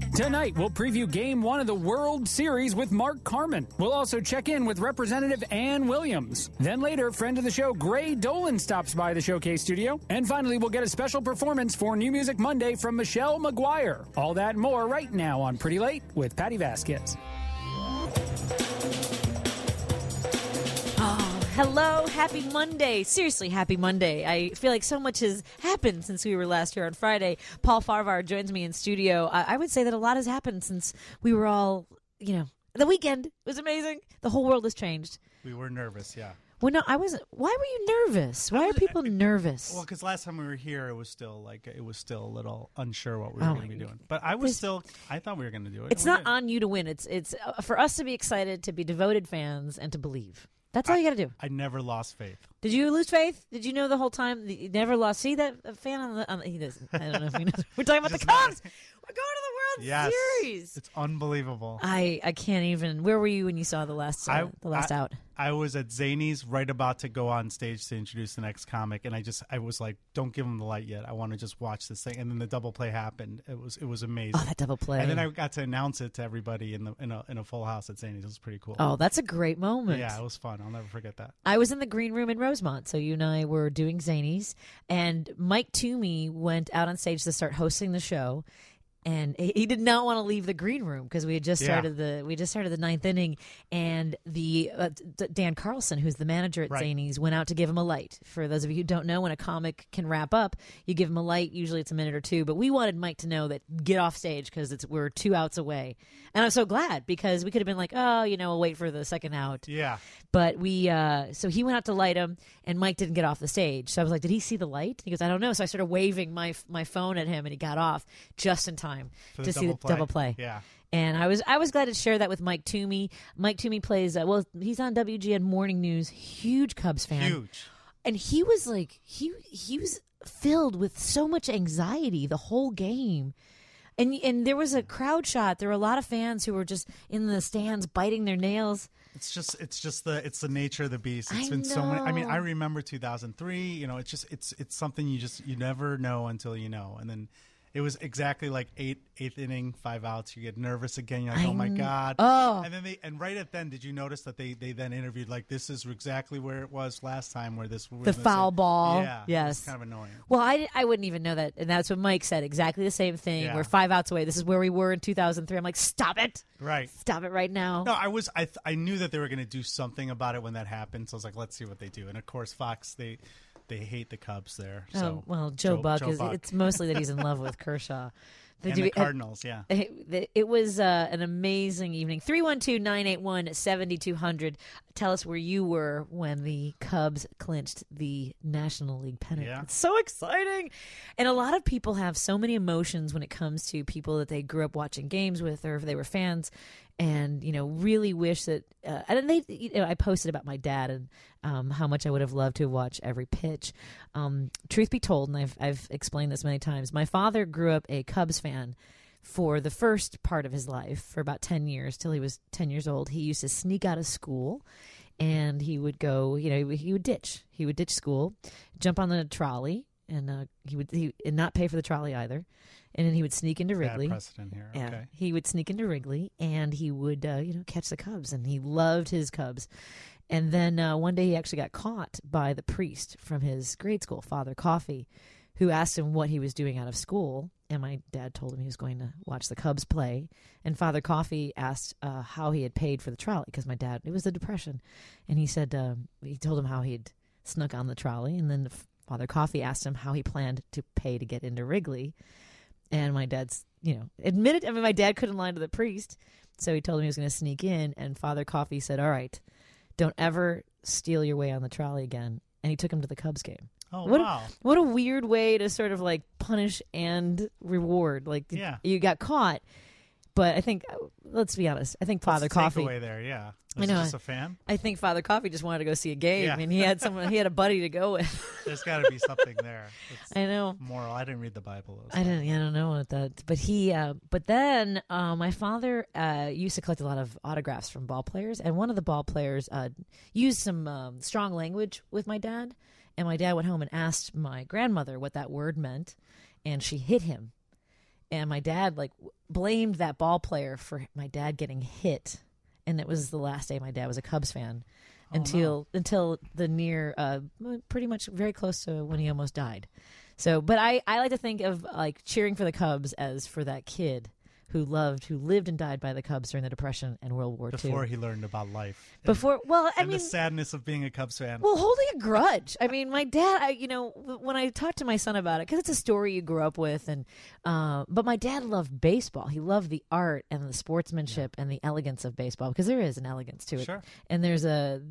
Tonight, we'll preview Game 1 of the World Series with Mark Carman. We'll also check in with Representative Ann Williams. Then later, friend of the show, Gray Dolan, stops by the Showcase studio. And finally, we'll get a special performance for New Music Monday from Michelle McGuire. All that and more right now on Pretty Late with Patty Vasquez. Hello, happy Monday. Seriously, happy Monday. I feel like so much has happened since we were last here on Friday. Paul Farvar joins me in studio. I would say that a lot has happened since we were all, the weekend was amazing. The whole world has changed. We were nervous, yeah. Well, no, I wasn't. Why were you nervous? Why are people nervous? Well, because last time we were here, it was still a little unsure what we were going to be doing. But I thought we were going to do it. It's not on you to win. It's for us to be excited, to be devoted fans, and to believe. That's all you got to do. I never lost faith. Did you lose faith? Did you know the whole time that you never lost? See that fan on the he doesn't. I don't know if he knows. We're talking about the Cubs. We're going to the World Series. It's unbelievable. I can't even. Where were you when you saw the last out? I was at Zany's, right about to go on stage to introduce the next comic, and I was like, "Don't give him the light yet. I want to just watch this thing." And then the double play happened. It was amazing. Oh, that double play! And then I got to announce it to everybody in a full house at Zany's. It was pretty cool. Oh, that's a great moment. Yeah, it was fun. I'll never forget that. I was in the green room in Rosemont, so you and I were doing Zany's, and Mike Toomey went out on stage to start hosting the show. And he did not want to leave the green room because we had just started the ninth inning, and the Dan Carlson, who's the manager at Zany's, went out to give him a light. For those of you who don't know, when a comic can wrap up, you give him a light. Usually it's a minute or two, but we wanted Mike to know that get off stage because we're 2 outs away. And I'm so glad because we could have been like, we'll wait for the second out. Yeah. But so he went out to light him, and Mike didn't get off the stage. So I was like, did he see the light? He goes, I don't know. So I started waving my phone at him, and he got off just in time to see the double play. Yeah. And I was glad to share that with Mike Toomey. Mike Toomey plays, he's on WGN Morning News, huge Cubs fan. Huge. And he was like, he was filled with so much anxiety the whole game. And there was a crowd shot. There were a lot of fans who were just in the stands biting their nails. It's the nature of the beast. It's been so many. I mean, I remember 2003. It's something you never know until you know. And then it was exactly like eighth inning, 5 outs. You get nervous again. You're like, oh my God. Oh. And then right at then, did you notice that they then interviewed like this is exactly where it was last time where this the foul ball. Yeah. Yes. It's kind of annoying. Well, I wouldn't even know that, and that's what Mike said. Exactly the same thing. Yeah. We're 5 outs away. This is where we were in 2003. I'm like, stop it. Right. Stop it right now. No, I knew that they were going to do something about it when that happened. So I was like, let's see what they do. And of course, Fox they hate the Cubs there. So Joe Buck is. It's mostly that he's in love with Kershaw. The Cardinals, yeah. It was an amazing evening. 312-981-7200. Tell us where you were when the Cubs clinched the National League pennant. Yeah. It's so exciting. And a lot of people have so many emotions when it comes to people that they grew up watching games with, or if they were fans, and really wish that. And I posted about my dad and how much I would have loved to watch every pitch. Truth be told, and I've explained this many times, my father grew up a Cubs fan for the first part of his life, for about 10 years, till he was 10 years old. He used to sneak out of school, and he would go, he would ditch school, jump on the trolley, and he would not pay for the trolley either. And then he would sneak into Wrigley. Bad precedent here. Yeah, okay. He would sneak into Wrigley, and he would, catch the Cubs, and he loved his Cubs. And then one day he actually got caught by the priest from his grade school, Father Coffey, who asked him what he was doing out of school. And my dad told him he was going to watch the Cubs play. And Father Coffey asked how he had paid for the trolley, because my dad, it was the Depression. And he said, he told him how he'd snuck on the trolley. And then Father Coffey asked him how he planned to pay to get into Wrigley. And my dad's, admitted, my dad couldn't lie to the priest. So he told him he was going to sneak in. And Father Coffey said, all right, don't ever steal your way on the trolley again. And he took him to the Cubs game. Oh, wow. What a weird way to sort of like punish and reward. Like, you got caught. But I think, let's be honest, I think Father Coffey. Takeaway there, yeah. I know. Just a fan? I think Father Coffey just wanted to go see a game. Yeah. I mean, he had a buddy to go with. There's got to be something there. It's I know. Moral. I didn't read the Bible. I don't know what that. But then my father used to collect a lot of autographs from ball players, and one of the ball players used some strong language with my dad, and my dad went home and asked my grandmother what that word meant, and she hit him. and my dad blamed that ball player for my dad getting hit, and it was the last day my dad was a Cubs fan until the near pretty much very close to when he almost died. So, but I like to think of cheering for the Cubs as for that kid who lived and died by the Cubs during the Depression and World War II. Before he learned about life. The sadness of being a Cubs fan. Well, holding a grudge. I mean, my dad, when I talked to my son about it, because it's a story you grew up with, and but my dad loved baseball. He loved the art and the sportsmanship and the elegance of baseball, because there is an elegance to it. Sure. And there's a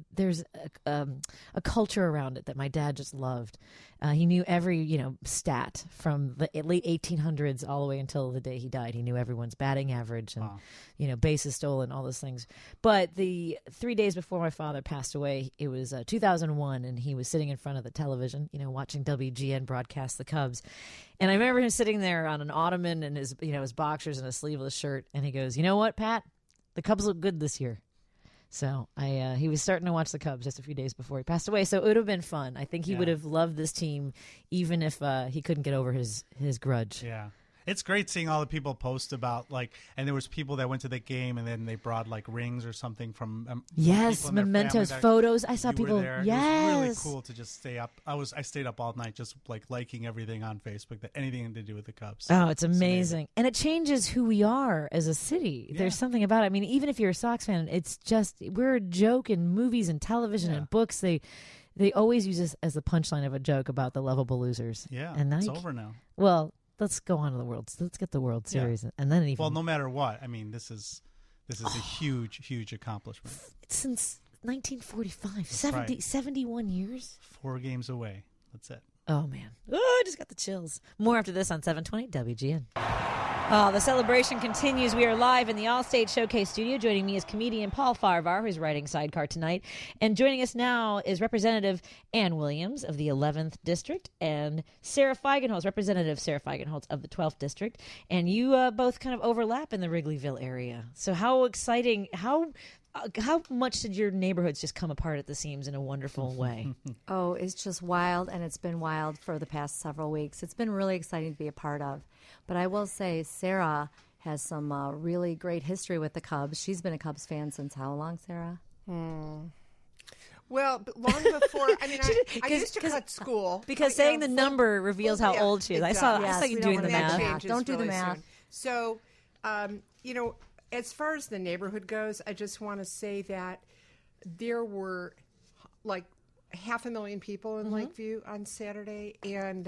culture around it that my dad just loved. He knew every, stat from the late 1800s all the way until the day he died. He knew everyone's batting average and, bases stolen, all those things. But the 3 days before my father passed away, it was 2001, and he was sitting in front of the television, watching WGN broadcast the Cubs. And I remember him sitting there on an ottoman in his, his boxers and a sleeveless shirt. And he goes, "You know what, Pat? The Cubs look good this year." So he was starting to watch the Cubs just a few days before he passed away. So it would have been fun. I think he would have loved this team, even if he couldn't get over his grudge. Yeah. It's great seeing all the people post about and there was people that went to the game and then they brought rings or something from yes, mementos, photos. I saw people. Yes, it was really cool to just stay up. I stayed up all night just liking everything on Facebook that anything to do with the Cubs. Oh, it's amazing, and it changes who we are as a city. Yeah. There's something about it. I mean, even if you're a Sox fan, it's just we're a joke in movies and television and books. They always use this as the punchline of a joke about the lovable losers. Yeah, and it's over now. Well. Let's go on to the World. Let's get the World Series, and then even. Well, no matter what, I mean, this is a huge accomplishment. It's since 1945, 71 years. 4 games away. That's it. Oh man, I just got the chills. More after this on 720 WGN. The celebration continues. We are live in the Allstate Showcase studio. Joining me is comedian Paul Farvar, who's writing Sidecar tonight. And joining us now is Representative Ann Williams of the 11th District and Sarah Feigenholz, Representative Sarah Feigenholz of the 12th District. And you both kind of overlap in the Wrigleyville area. So how exciting, how much did your neighborhoods just come apart at the seams in a wonderful way? Oh, it's just wild, and it's been wild for the past several weeks. It's been really exciting to be a part of. But I will say Sarah has some really great history with the Cubs. She's been a Cubs fan since how long, Sarah? Well, long before, I mean, I used to cut school. Because saying the number reveals how old she is. Exactly. I saw you doing the math. Don't do the math. Soon. So, as far as the neighborhood goes, I just want to say that there were 500,000 people in Lakeview on Saturday, and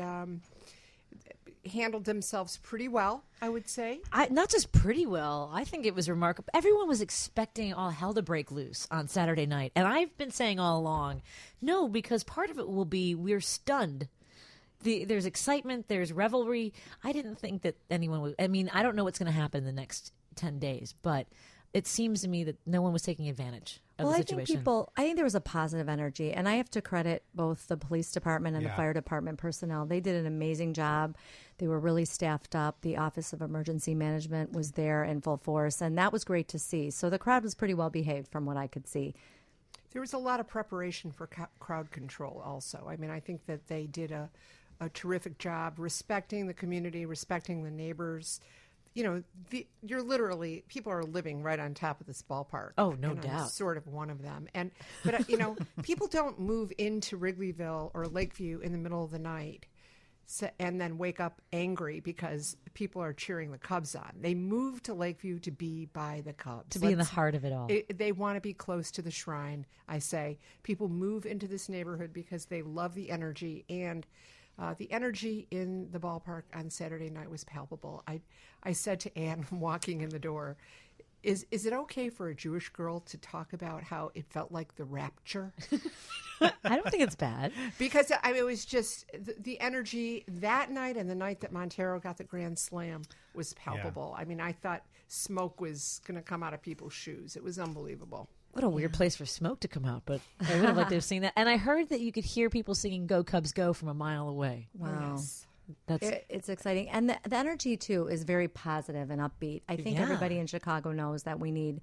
handled themselves pretty well, I would say. Not just pretty well. I think it was remarkable. Everyone was expecting all hell to break loose on Saturday night. And I've been saying all along, no, because part of it will be we're stunned. There's excitement. There's revelry. I didn't think that anyone would. I mean, I don't know what's going to happen in the next 10 days, but it seems to me that no one was taking advantage of the situation. I think there was a positive energy, and I have to credit both the police department and the fire department personnel. They did an amazing job. They were really staffed up. The Office of Emergency Management was there in full force, and that was great to see. So the crowd was pretty well behaved from what I could see. There was a lot of preparation for crowd control also. I mean, I think that they did a terrific job respecting the community, respecting the neighbors. You're literally, people are living right on top of this ballpark. Oh, no doubt. I'm sort of one of them. But people don't move into Wrigleyville or Lakeview in the middle of the night and then wake up angry because people are cheering the Cubs on. They move to Lakeview to be by the Cubs. To be in the heart of it all. They want to be close to the shrine, I say. People move into this neighborhood because they love the energy, and the energy in the ballpark on Saturday night was palpable. I said to Ann walking in the door, is it okay for a Jewish girl to talk about how it felt like the rapture? I don't think it's bad. Because it was just the energy that night and the night that Montero got the grand slam was palpable. Yeah. I mean, I thought smoke was going to come out of people's shoes. It was unbelievable. What a weird place for smoke to come out, but I would have liked to have seen that. And I heard that you could hear people singing "Go Cubs Go" from a mile away. Wow. Yes. It's exciting. And the energy, too, is very positive and upbeat. I think everybody in Chicago knows that we need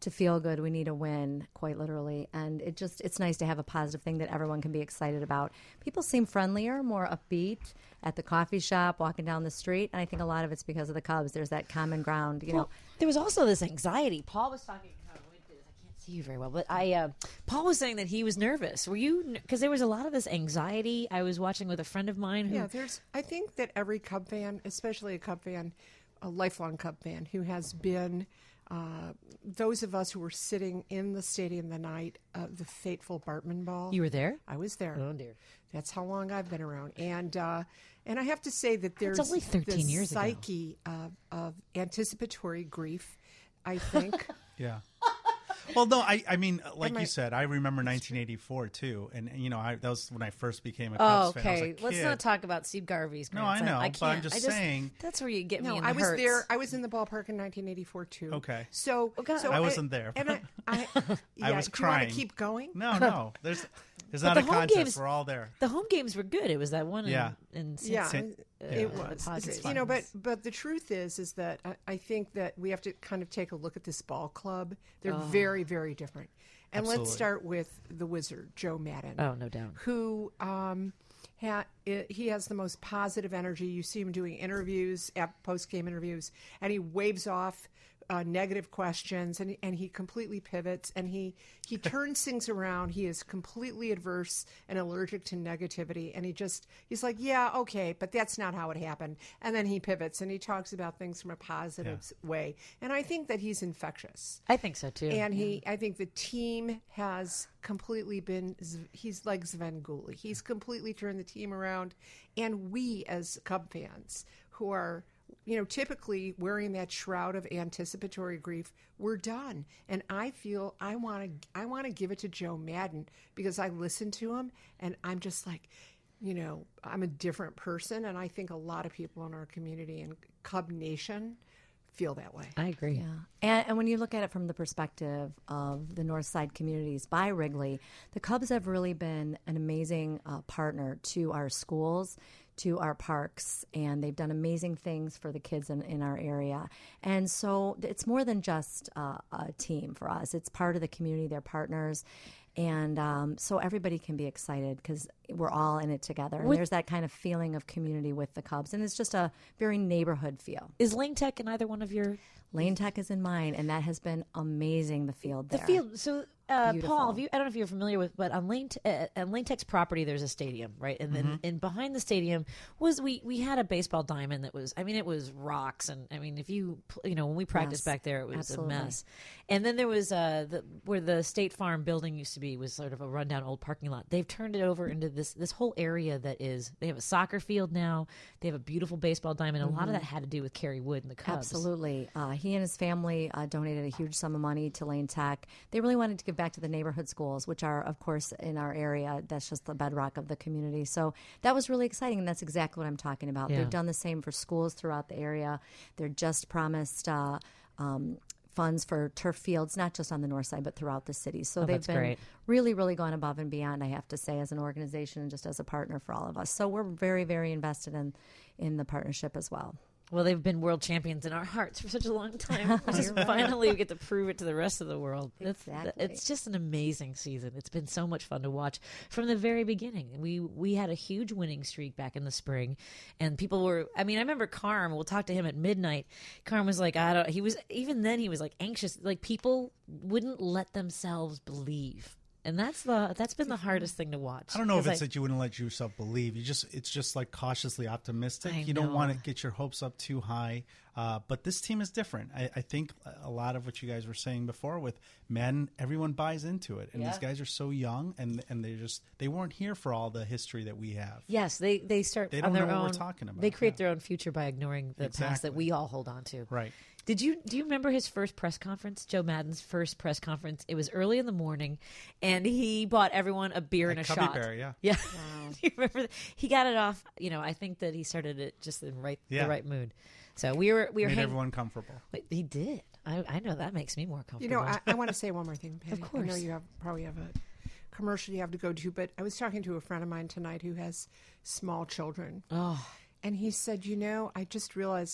to feel good, we need a win, quite literally. And it's nice to have a positive thing that everyone can be excited about. People seem friendlier, more upbeat at the coffee shop, walking down the street. And I think a lot of it's because of the Cubs. There's that common ground, you know. There was also this anxiety. Paul was talking. I can't see you very well, but Paul was saying that he was nervous. Were you? Because there was a lot of this anxiety. I was watching with a friend of mine who. Yeah, I think that every Cub fan, especially a Cub fan, a lifelong Cub fan, who has been. Those of us who were sitting in the stadium the night of the fateful Bartman Ball. You were there? I was there. Oh, dear. That's how long I've been around. And I have to say that there's only 13 years ago. psyche of anticipatory grief, I think. Yeah. Well, no, I mean, like you said, I remember 1984 too, and that was when I first became a Cubs fan. I was a Let's kid. not talk about Steve Garvey's. No, I know, but I'm just saying. That's where you get me. No, in the I was hurts. there. I was in the ballpark in 1984 too. Okay. So I wasn't there. And I I was do you want crying. to keep going? No, there's not the a home contest. games- We're all there. The home games were good. It was that one. Yeah. In Yeah, it the was. Padres But the truth is that I think that we have to kind of take a look at this ball club. They're very, very different. And Absolutely. let's start with the Wizard, Joe Madden. Oh, no doubt. Who he has the most positive energy. You see him doing interviews, post-game interviews, and he waves off negative questions, and he completely pivots, and he turns things around. He is completely adverse and allergic to negativity, and he's like, yeah, okay, but that's not how it happened. And then he pivots, and he talks about things from a positive way. And I think that he's infectious. I think so too. And I think the team has completely he's like Sven Gulli. He's completely turned the team around. And we as Cub fans who are, typically wearing that shroud of anticipatory grief, we're done. And I feel I want to give it to Joe Madden because I listen to him and I'm just like, I'm a different person. And I think a lot of people in our community and Cub Nation feel that way. I agree. Yeah. And when you look at it from the perspective of the North Side communities by Wrigley, the Cubs have really been an amazing partner to our schools, to our parks, and they've done amazing things for the kids in our area. And so it's more than just a team for us. It's part of the community. They're partners. And so everybody can be excited because we're all in it together. And there's that kind of feeling of community with the Cubs. And it's just a very neighborhood feel. Is Lane Tech in either one of your... Lane Tech is in mine, and that has been amazing, the field there. The field. So, Paul, I don't know if you're familiar with, but on Lane Tech's property, there's a stadium, right? And then and behind the stadium was we had a baseball diamond that was, it was rocks, and if you when we practiced back there, it was absolutely. a mess. And then there was where the State Farm building used to be was sort of a rundown old parking lot. They've turned it over into this whole area that is. They have a soccer field now. They have a beautiful baseball diamond. A lot of that had to do with Kerry Wood and the Cubs. Absolutely. He and his family donated a huge sum of money to Lane Tech. They really wanted to give back to the neighborhood schools, which are, of course, in our area. That's just the bedrock of the community. So that was really exciting, and that's exactly what I'm talking about. Yeah. They've done the same for schools throughout the area. They're just promised funds for turf fields, not just on the north side, but throughout the city. So they've been great. really, really gone above and beyond, I have to say, as an organization and just as a partner for all of us. So we're very, very invested in the partnership as well. Well, they've been world champions in our hearts for such a long time. Finally, we get to prove it to the rest of the world. Exactly. It's just an amazing season. It's been so much fun to watch from the very beginning. We had a huge winning streak back in the spring, and people were. I remember Carm. We'll talk to him at midnight. Carm was like, He was even then. He was like anxious. Like people wouldn't let themselves believe. And that's been the hardest thing to watch. I don't know if it's that you wouldn't let yourself believe. It's just like cautiously optimistic. You don't want to get your hopes up too high. But this team is different. I think a lot of what you guys were saying before with men, everyone buys into it. And these guys are so young, and they weren't here for all the history that we have. Yes, they start They on don't their know own. what we're talking about. They create their own future by ignoring the past that we all hold on to. Right. Do you remember his first press conference? Joe Madden's first press conference. It was early in the morning, and he bought everyone a beer and a Cubby shot. Bear, yeah. Yeah. Do you remember that? He got it off. I think that he started it just in the right mood. So we were made everyone comfortable. He did. I know that makes me more comfortable. I want to say one more thing, Patty. Of course. I know you probably have a commercial you have to go to, but I was talking to a friend of mine tonight who has small children. Oh. And he said, I just realized that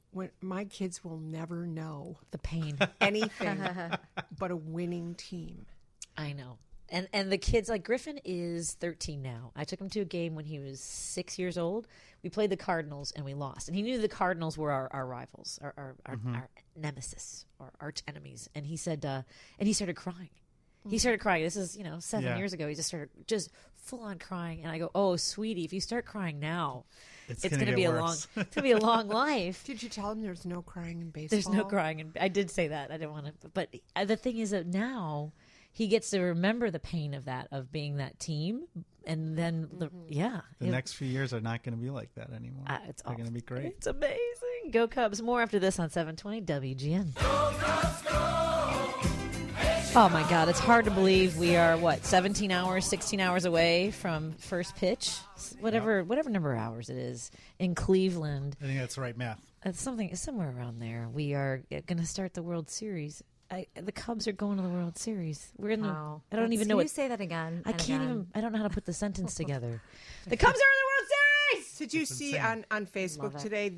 when my kids will never know The pain. anything but a winning team. I know. And the kids, like Griffin is 13 now. I took him to a game when he was 6 years old. We played the Cardinals and we lost. And he knew the Cardinals were our rivals, our nemesis, our arch enemies. And he said, and he started crying. He started crying. This is, 7 years ago. He just started full on crying. And I go, oh, sweetie, if you start crying now, it's going to be it's going to be a long life. Did you tell him there's no crying in baseball? There's no crying. And I did say that. I didn't want to. But the thing is that now he gets to remember the pain of that, of being that team. And then, the next few years are not going to be like that anymore. They're going to be great. It's amazing. Go Cubs. More after this on 720 WGN. Go Cubs, go! Oh, my God. It's hard to believe we are, 16 hours away from first pitch? Whatever number of hours it is in Cleveland. I think that's the right math. It's somewhere around there. We are going to start the World Series. The Cubs are going to the World Series. We're in the. Wow. I don't even know. Can you say that again? I can't even. I don't know how to put the sentence together. The Cubs are in the World Series. Did you see on Facebook today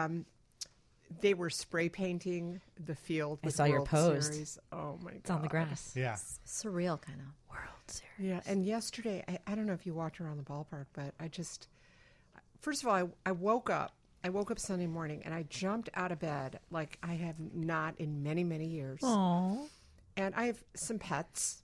they were spray painting the field with I saw World your post. Series. Oh my God! It's on the grass. Yeah, surreal kind of World Series. Yeah, and yesterday I don't know if you walked around the ballpark, but first of all I woke up. I woke up Sunday morning and I jumped out of bed like I have not in many, many years. Aww. And I have some pets.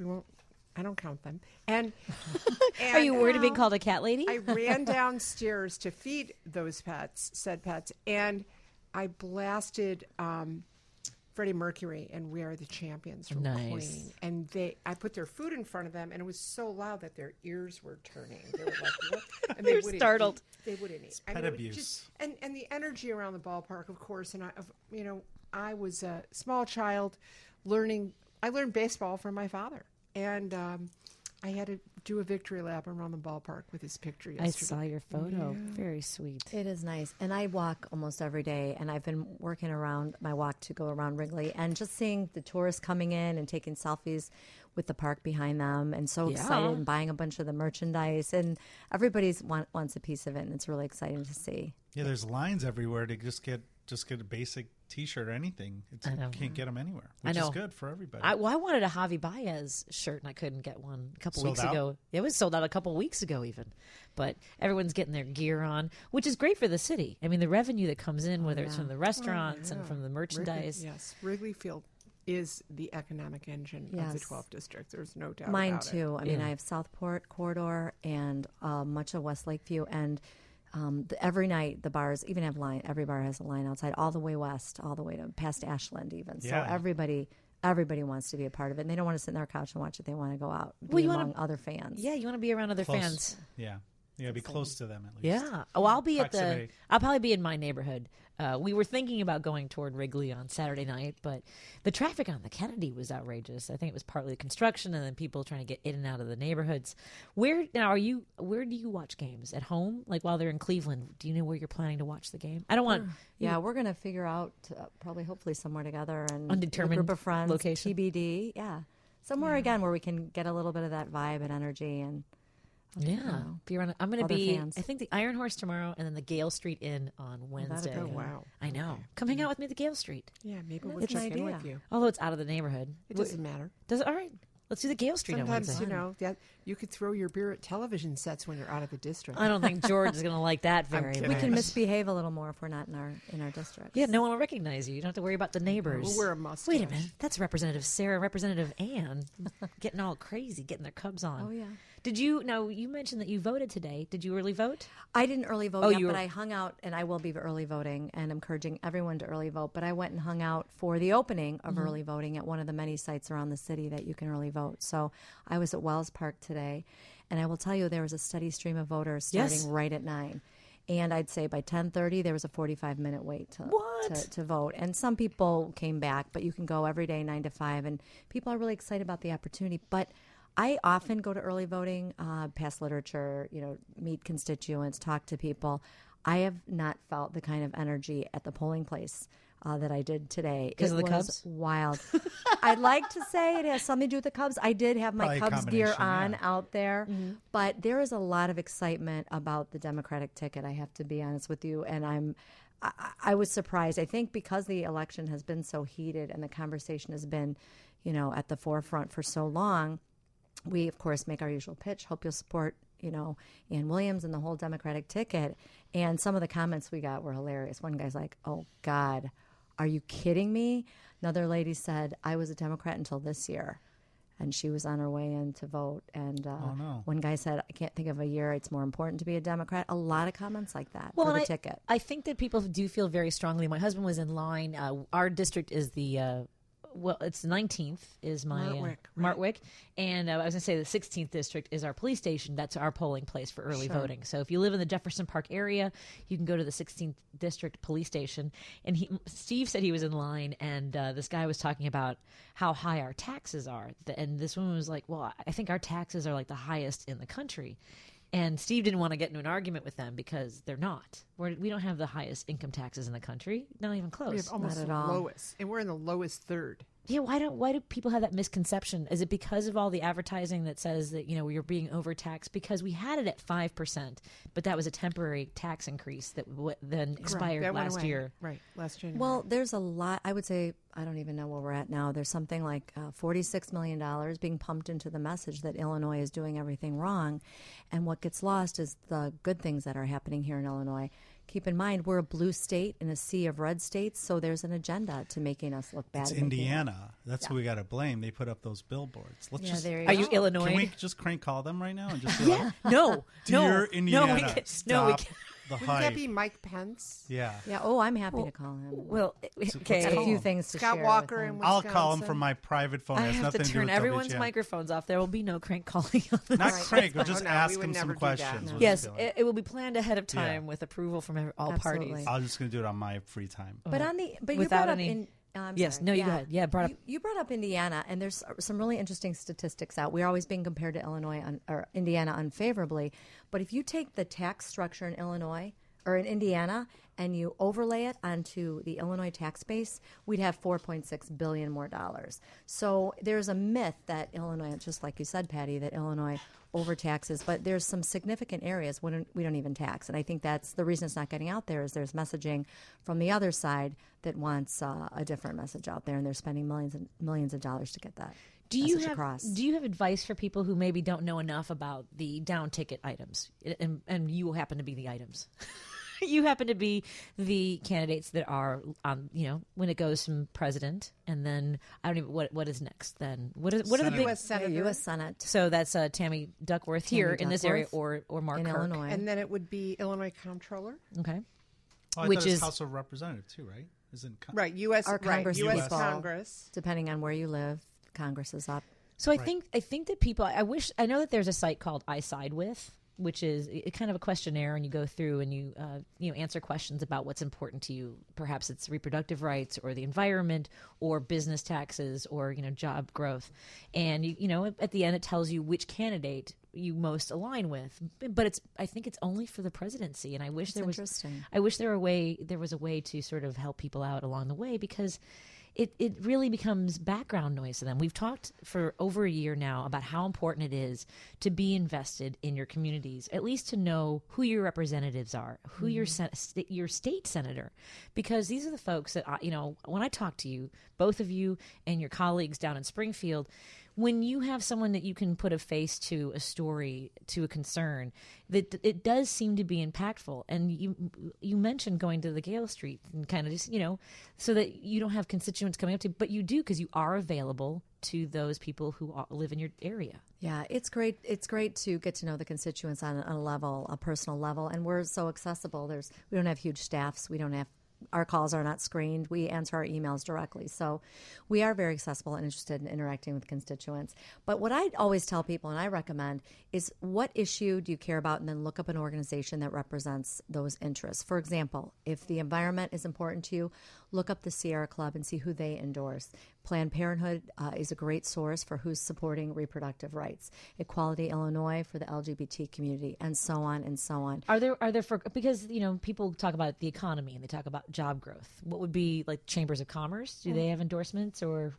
I don't count them. And are you worried of being called a cat lady? I ran downstairs to feed those said pets, and I blasted Freddie Mercury and "We Are the Champions" from Queen. And I put their food in front of them, and it was so loud that their ears were turning. They were like, "What?" And they were startled. They wouldn't eat. Pet abuse. And the energy around the ballpark, of course. And I was a small child learning. I learned baseball from my father, and I had to do a victory lap around the ballpark with his picture yesterday. I saw your photo. Yeah. Very sweet. It is nice. And I walk almost every day, and I've been working around my walk to go around Wrigley, and just seeing the tourists coming in and taking selfies with the park behind them, and so excited, and buying a bunch of the merchandise, and everybody's wants a piece of it, and it's really exciting to see. Yeah, there's lines everywhere to just get a basic T-shirt or anything. You can't get them anywhere, which is good for everybody. I wanted a Javi Baez shirt, and I couldn't get one a couple weeks ago. It was sold out a couple weeks ago even. But everyone's getting their gear on, which is great for the city. I mean, the revenue that comes in, whether it's from the restaurants and from the merchandise. Wrigley Field is the economic engine of the 12th District. There's no doubt Mine about too. it. I mean, I have Southport Corridor and much of West Lakeview, and every night the bars even have line. Every bar has a line outside, all the way west, all the way to past Ashland, even. Yeah. So everybody wants to be a part of it. And they don't want to sit in their couch and watch it. They want to go out among other fans. Yeah, you want to be around other fans. Yeah. You gotta be close to them at least. Yeah. Oh, I'll probably be in my neighborhood. We were thinking about going toward Wrigley on Saturday night, but the traffic on the Kennedy was outrageous. I think it was partly the construction and then people trying to get in and out of the neighborhoods. Where do you watch games? At home? Like while they're in Cleveland? Do you know where you're planning to watch the game? I don't want. Yeah, we're gonna figure out hopefully somewhere together and undetermined a group of friends, location. TBD. Yeah, somewhere again where we can get a little bit of that vibe and energy and. Be around. I'm going to be. Fans. I think the Iron Horse tomorrow, and then the Gale Street Inn on Wednesday. Oh wow! I know. Come hang out with me at the Gale Street. Yeah, maybe we'll check in with you. Although it's out of the neighborhood, it doesn't matter. Does it? All right. Let's do the Gale Street on Wednesday. Sometimes you could throw your beer at television sets when you're out of the district. I don't think George is going to like that very much. We can misbehave a little more if we're not in our district. Yeah, no one will recognize you. You don't have to worry about the neighbors. We'll wear a mustache. Wait a minute, that's Representative Sarah, Representative Ann, getting all crazy, getting their Cubs on. Oh yeah. Did you? Now you mentioned that you voted today. Did you early vote? I didn't early vote yet, but I hung out, and I will be early voting, and encouraging everyone to early vote. But I went and hung out for the opening of early voting at one of the many sites around the city that you can early vote. So I was at Wells Park today, and I will tell you there was a steady stream of voters starting right at 9. And I'd say by 10:30 there was a 45-minute wait to vote. And some people came back, but you can go every day 9 to 5, and people are really excited about the opportunity. But I often go to early voting, pass literature, meet constituents, talk to people. I have not felt the kind of energy at the polling place that I did today. Because of the Cubs? Wild. I'd like to say it has something to do with the Cubs. I did have my Cubs gear on out there, but there is a lot of excitement about the Democratic ticket. I have to be honest with you, and I was surprised. I think because the election has been so heated and the conversation has been, at the forefront for so long, we, of course, make our usual pitch. Hope you'll support, Ann Williams and the whole Democratic ticket. And some of the comments we got were hilarious. One guy's like, "Oh, God, are you kidding me?" Another lady said, "I was a Democrat until this year." And she was on her way in to vote. And one guy said, "I can't think of a year it's more important to be a Democrat." A lot of comments like that for the ticket. I think that people do feel very strongly. My husband was in line. Our district is it's 19th is my Martwick. And I was going to say the 16th district is our police station. That's our polling place for early voting. So if you live in the Jefferson Park area, you can go to the 16th district police station. And Steve said he was in line, and this guy was talking about how high our taxes are. And this woman was like, "Well, I think our taxes are like the highest in the country." And Steve didn't want to get into an argument with them because they're not. We don't have the highest income taxes in the country. Not even close. We have almost the lowest, and we're in the lowest third. Yeah, why do people have that misconception? Is it because of all the advertising that says that you're being overtaxed? Because we had it at 5%, but that was a temporary tax increase that then expired last year. Right, last January. Well, there's a lot. I would say, I don't even know where we're at now. There's something like $46 million being pumped into the message that Illinois is doing everything wrong, and what gets lost is the good things that are happening here in Illinois. Keep in mind, we're a blue state in a sea of red states, so there's an agenda to making us look bad. It's Indiana. That's who we got to blame. They put up those billboards. Are you Illinois? Can we just crank call them right now and just be Dear Indiana, stop the Wouldn't hype. that be Mike Pence? Yeah. Yeah. Oh, I'm happy to call him. Well, Got a few things to Scott share Walker with him. in I'll Wisconsin. call him from my private phone. I It has have to nothing turn do with everyone's WGN. microphones off. There will be no crank calling on this. Not crank, but just No, ask we would him some never do that. questions. No. what Yes, he's doing. it will be planned ahead of time with approval from all Absolutely. parties. I'm just going to do it on my free time. But you Without brought up any- I'm Yes, sorry. no, you go ahead. Yeah, brought up. You brought up Indiana, and there's some really interesting statistics out. We're always being compared to or Indiana unfavorably, but if you take the tax structure in Illinois or in Indiana and you overlay it onto the Illinois tax base, we'd have $4.6 billion more dollars. So there's a myth that Illinois, just like you said, Patty, that Illinois overtaxes, but there's some significant areas when we don't even tax. And I think that's the reason it's not getting out there is there's messaging from the other side that wants a different message out there, and they're spending millions and millions of dollars to get that. Do you across. have advice for people who maybe don't know enough about the down ticket items, and you happen to be the items? You happen to be the candidates that are, when it goes from president, and then I don't even what is next. Then what are the big U.S. Senator. U.S. Senate. So that's Tammy Duckworth here in this area, or Mark in Kirk. Illinois. And then it would be Illinois Comptroller. Okay, Oh, I which thought it was is House of Representative too, right? Isn't Right, U.S. Our Congress U.S. people. Congress. Depending on where you live, Congress is up. So I think that people. I know that there's a site called I Side With, which is kind of a questionnaire, and you go through and you answer questions about what's important to you. Perhaps it's reproductive rights, or the environment, or business taxes, or job growth, and at the end it tells you which candidate you most align with. But I think it's only for the presidency, and I wish there was. Interesting. I wish there was a way to sort of help people out along the way, because it really becomes background noise to them. We've talked for over a year now about how important it is to be invested in your communities, at least to know who your representatives are, who your state senator, because these are the folks that, when I talk to you, both of you and your colleagues down in Springfield, when you have someone that you can put a face to, a story, to a concern, that it does seem to be impactful. And you mentioned going to the Gale Street and kind of just, so that you don't have constituents coming up to you, but you do, because you are available to those people who live in your area. Yeah, it's great. It's great to get to know the constituents on a personal level, and we're so accessible. We don't have huge staffs. We don't have. Our calls are not screened. We answer our emails directly. So we are very accessible and interested in interacting with constituents. But what I always tell people, and I recommend, is what issue do you care about, and then look up an organization that represents those interests. For example, if the environment is important to you, look up the Sierra Club and see who they endorse. Planned Parenthood is a great source for who's supporting reproductive rights. Equality Illinois for the LGBT community, and so on and so on. Are there because people talk about the economy and they talk about job growth. What would be like chambers of commerce? Do they have endorsements or?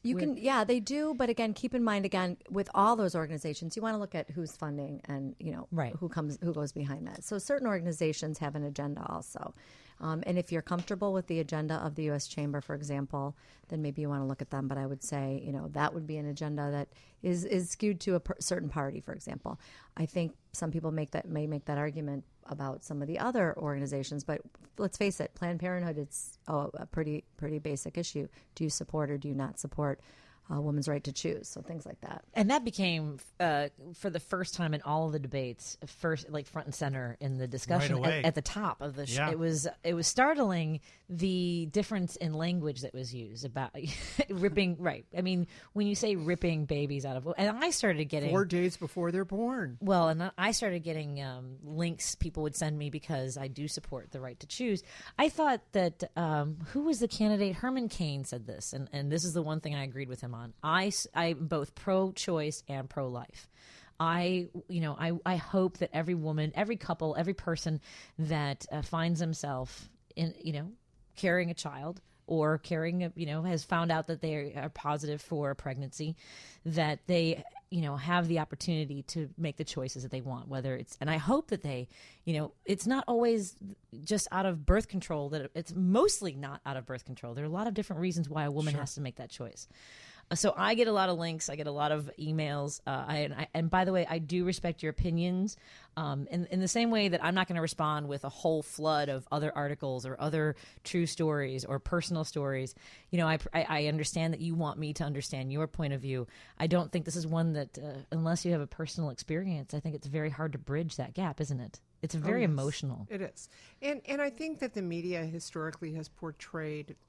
They do. But again, keep in mind, with all those organizations, you want to look at who's funding and, who goes behind that. So certain organizations have an agenda also. And if you're comfortable with the agenda of the U.S. Chamber, for example, then maybe you want to look at them. But I would say, that would be an agenda that is skewed to a certain party, for example. I think some people may make that argument about some of the other organizations. But let's face it, Planned Parenthood, it's a pretty basic issue. Do you support or do you not support a woman's right to choose? So things like that. And that became, for the first time in all of the debates, front and center in the discussion at the top of the show. Yeah. It was startling the difference in language that was used about ripping. Right. I mean, when you say ripping babies out of, and I started getting 4 days before they're born. Well, and I started getting links people would send me because I do support the right to choose. I thought that who was the candidate? Herman Cain said this, and this is the one thing I agreed with him on. I'm both pro-choice and pro-life. I hope that every woman, every couple, every person that finds themselves in, carrying a child or has found out that they are positive for a pregnancy, that they, have the opportunity to make the choices that they want, and I hope that they, it's not always just out of birth control, that it's mostly not out of birth control. There are a lot of different reasons why a woman has to make that choice. So I get a lot of links. I get a lot of emails. And by the way, I do respect your opinions. In the same way that I'm not going to respond with a whole flood of other articles or other true stories or personal stories. I understand that you want me to understand your point of view. I don't think this is one that, unless you have a personal experience, I think it's very hard to bridge that gap, isn't it? It's very emotional. It is. And I think that the media historically has portrayed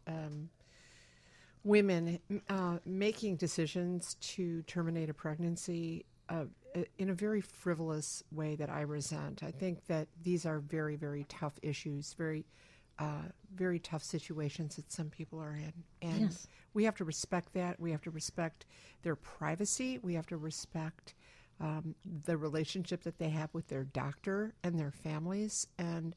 women making decisions to terminate a pregnancy in a very frivolous way that I resent. I think that these are very, very tough issues, very, very tough situations that some people are in. And we have to respect that. We have to respect their privacy. We have to respect the relationship that they have with their doctor and their families. And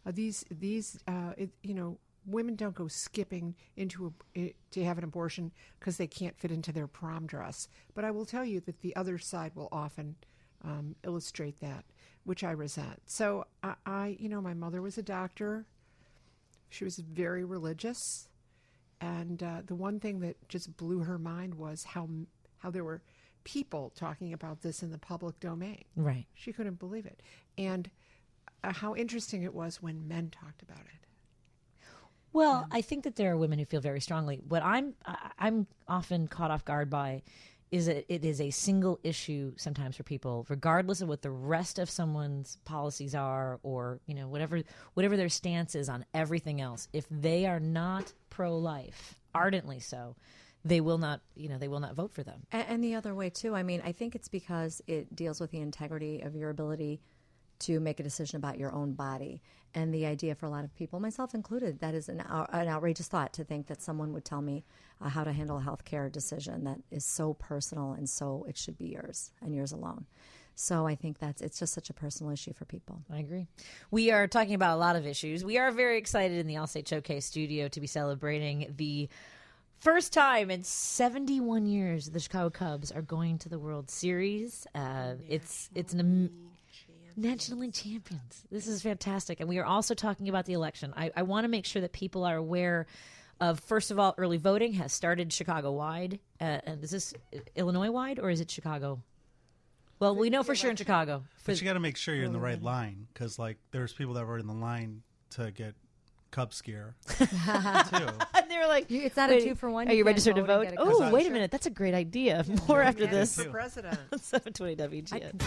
women don't go skipping to have an abortion because they can't fit into their prom dress. But I will tell you that the other side will often illustrate that, which I resent. So my mother was a doctor. She was very religious, and the one thing that just blew her mind was how there were people talking about this in the public domain. Right. She couldn't believe it, and how interesting it was when men talked about it. Well, I think that there are women who feel very strongly. What I'm often caught off guard by is that it is a single issue sometimes for people, regardless of what the rest of someone's policies are or whatever their stance is on everything else. If they are not pro-life, ardently so, they will not vote for them. And the other way too. I mean, I think it's because it deals with the integrity of your ability to make a decision about your own body. And the idea for a lot of people, myself included, that is an outrageous thought, to think that someone would tell me how to handle a healthcare decision that is so personal, and so it should be yours and yours alone. So I think it's just such a personal issue for people. I agree. We are talking about a lot of issues. We are very excited in the Allstate Showcase studio to be celebrating the first time in 71 years the Chicago Cubs are going to the World Series. It's National League champions. This is fantastic. And we are also talking about the election. I want to make sure that people are aware of, first of all, early voting has started Chicago-wide. And is this Illinois-wide, or is it Chicago? Well, we know for sure in Chicago. But you got to make sure you're in the right line, because there's people that were in the line to get Cubs gear too. And they were like, "It's not a 2-for-1. Are you registered to vote?" Oh, wait a minute. That's a great idea. More after this. For president. 720 WGN.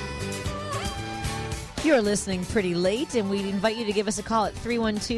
You're listening pretty late, and we invite you to give us a call at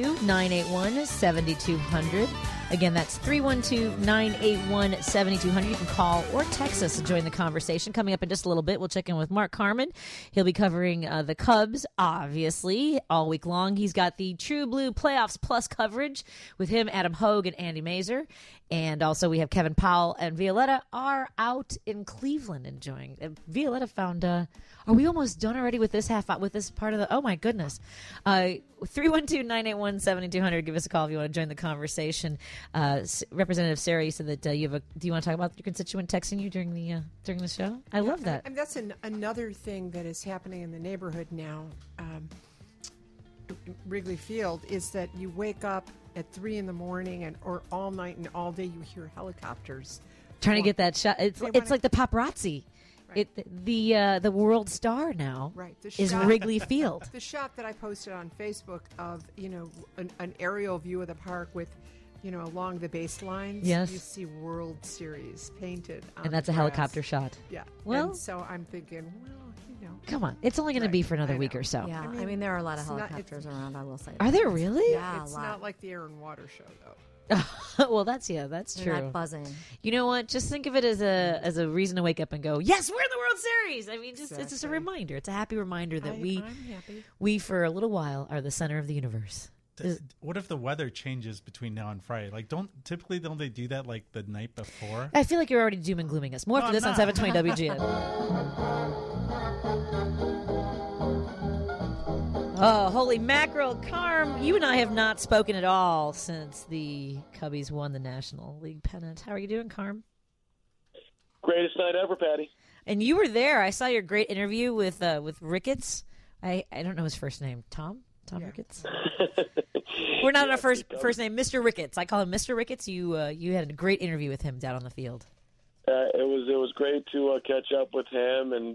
312-981-7200. Again, that's 312-981-7200. You can call or text us to join the conversation. Coming up in just a little bit, we'll check in with Mark Carman. He'll be covering the Cubs, obviously, all week long. He's got the True Blue Playoffs Plus coverage with him, Adam Hogue, and Andy Mazer. And also we have Kevin Powell and Violetta are out in Cleveland enjoying. Violetta found, are we almost done already with this with this part of the, oh my goodness. 312-981-7200. Give us a call if you want to join the conversation. Representative Sarah, you said that do you want to talk about your constituent texting you during the show? I love that. And that's another thing that is happening in the neighborhood now. Wrigley Field is that you wake up at 3 a.m. or all night and all day you hear helicopters trying to get that shot. It's like the paparazzi. Right. The world star now is Wrigley Field. The shot that I posted on Facebook of an aerial view of the park with along the baselines. Yes. You see World Series painted on and that's the a grass. helicopter shot. Yeah. Well, and so I'm thinking, come on, it's only going to be for another week or so. Yeah, I mean there are a lot of helicopters around. I will say. Are there really? Yeah, it's not like the Air and Water show though. Well, that's true. They're not buzzing. You know what? Just think of it as a reason to wake up and go, yes, we're in the World Series. I mean, it's just a reminder. It's a happy reminder that we for a little while are the center of the universe. What if the weather changes between now and Friday? Like, don't they do that like the night before? I feel like you're already doom and glooming us. More for this on 720 WGN. Oh, holy mackerel. Carm, you and I have not spoken at all since the Cubbies won the National League pennant. How are you doing, Carm? Greatest night ever, Patty. And you were there. I saw your great interview with Ricketts. I don't know his first name. Tom Ricketts? We're not on our first name. Mr. Ricketts. I call him Mr. Ricketts. You had a great interview with him down on the field. It was great to catch up with him and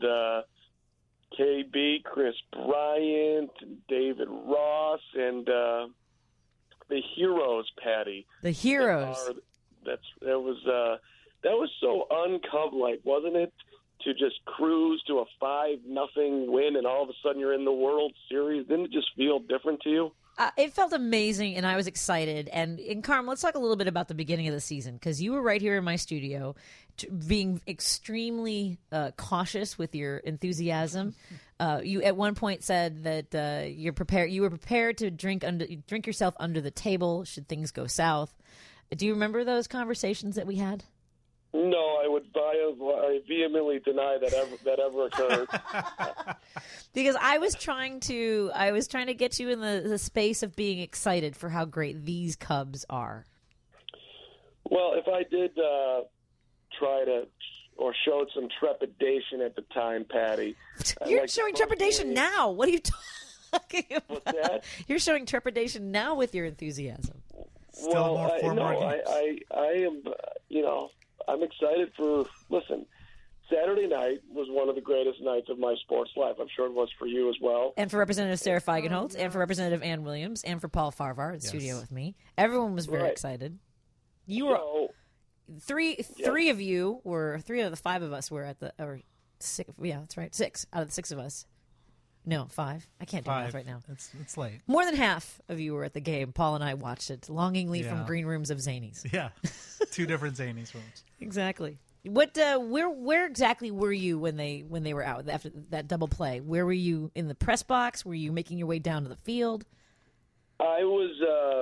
KB, Chris Bryant, David Ross, and the heroes, Patty. The heroes. That was so un-Cub-like, wasn't it? To just cruise to a 5-0 win, and all of a sudden you're in the World Series. Didn't it just feel different to you? It felt amazing, and I was excited. And Carm, let's talk a little bit about the beginning of the season, because you were right here in my studio, being extremely cautious with your enthusiasm. You at one point said that you were prepared to drink yourself under the table should things go south. Do you remember those conversations that we had? No, I vehemently deny that ever occurred. Because I was trying to get you in the space of being excited for how great these Cubs are. Well, if I did try to or showed some trepidation at the time, Patty. You're showing trepidation now. What are you talking about? What's that? You're showing trepidation now with your enthusiasm. Still I am, I'm excited for, listen, Saturday night was one of the greatest nights of my sports life. I'm sure it was for you as well. And for Representative Sarah Feigenholtz, and for Representative Ann Williams, and for Paul Farvar in the studio with me. Everyone was very excited. You were three of you were 3 out of the 5 of us were at the or 6. Yeah, that's right. 6 out of the 6 of us. No, 5. I can't do math right now. It's late. More than half of you were at the game. Paul and I watched it longingly from green rooms of Zanies. Yeah, 2 different Zanies rooms. Exactly. What? Where exactly were you when they were out after that double play? Where were you in the press box? Were you making your way down to the field? I was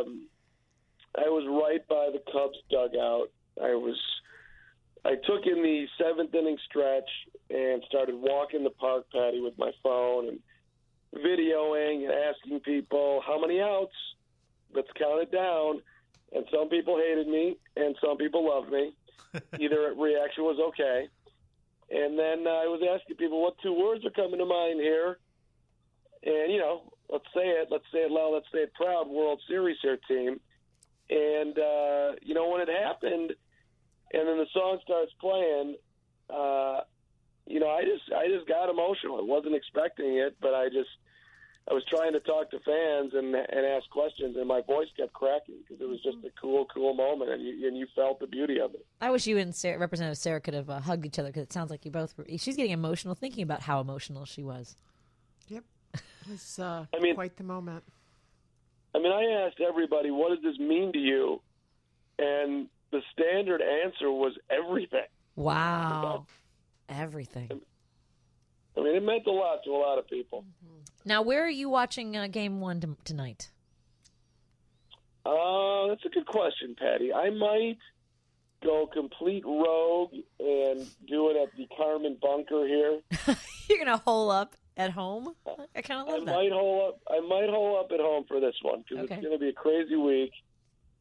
right by the Cubs dugout. I took in the 7th inning stretch and started walking the park, Patty, with my phone and videoing and asking people how many outs. Let's count it down. And some people hated me, and some people loved me. Either reaction was okay. And then I was asking people what 2 words are coming to mind here. And, let's say it loud, let's say it proud, World Series here, team. And, when it happened, and then the song starts playing, I just got emotional. I wasn't expecting it, but I was trying to talk to fans and ask questions, and my voice kept cracking because it was just a cool moment, and you felt the beauty of it. I wish you and Representative Sarah could have hugged each other, because it sounds like you both were. She's getting emotional thinking about how emotional she was. Yep. It was quite the moment. I asked everybody, what does this mean to you? And the standard answer was everything. Wow. Everything. It meant a lot to a lot of people. Now, where are you watching Game 1 tonight? That's a good question, Patty. I might go complete rogue and do it at the Carmen Bunker here. You're going to hole up at home? I kind of love that. I might hole up at home for this one because it's going to be a crazy week.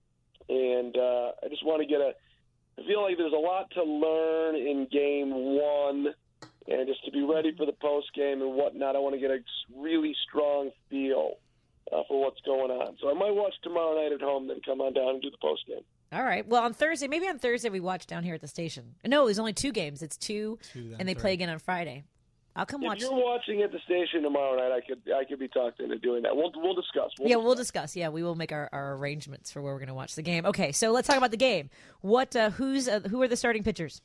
and I just want to I feel like there's a lot to learn in game one, and just to be ready for the post game and whatnot, I want to get a really strong feel for what's going on. So I might watch tomorrow night at home, then come on down and do the post game. All right. Well, on Thursday we watch down here at the station. No, there's only 2 games. It's two and they play again on Friday. I'll come watch. If you're watching at the station tomorrow night, I could be talked into doing that. We'll discuss. We'll discuss. Yeah, we will make our arrangements for where we're going to watch the game. Okay, so let's talk about the game. Who are the starting pitchers?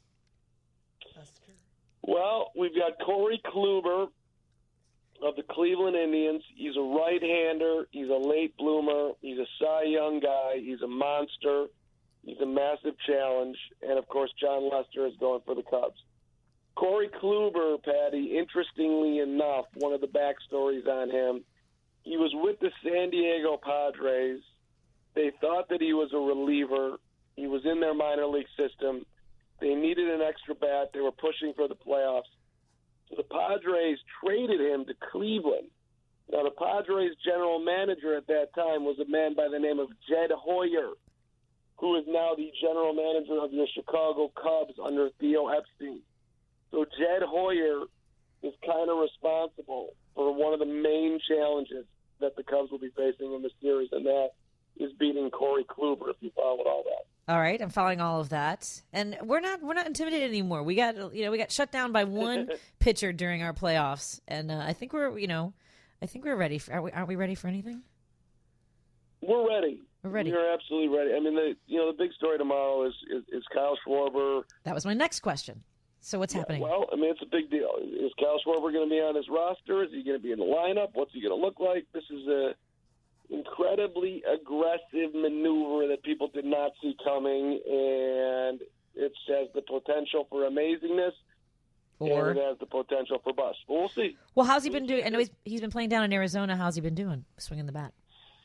Well, we've got Corey Kluber of the Cleveland Indians. He's a right-hander. He's a late bloomer. He's a Cy Young guy. He's a monster. He's a massive challenge. And, of course, John Lester is going for the Cubs. Corey Kluber, Patty, interestingly enough, one of the backstories on him, he was with the San Diego Padres. They thought that he was a reliever. He was in their minor league system. They needed an extra bat. They were pushing for the playoffs. So the Padres traded him to Cleveland. Now, the Padres general manager at that time was a man by the name of Jed Hoyer, who is now the general manager of the Chicago Cubs under Theo Epstein. So Jed Hoyer is kind of responsible for one of the main challenges that the Cubs will be facing in the series, and that is beating Corey Kluber, if you followed all that. All right, I'm following all of that, and we're not intimidated anymore. We got shut down by one pitcher during our playoffs, and I think we're ready. Aren't we ready for anything? We're ready. We're ready. We're absolutely ready. I mean, the big story tomorrow is Kyle Schwarber. That was my next question. So what's happening? Well, I mean, it's a big deal. Is Kyle Schwarber going to be on his roster? Is he going to be in the lineup? What's he going to look like? This is a incredibly aggressive maneuver that people did not see coming, and it has the potential for amazingness, or it has the potential for bust. But we'll see. Well, how's he been doing? I know he's been playing down in Arizona. How's he been doing, swinging the bat?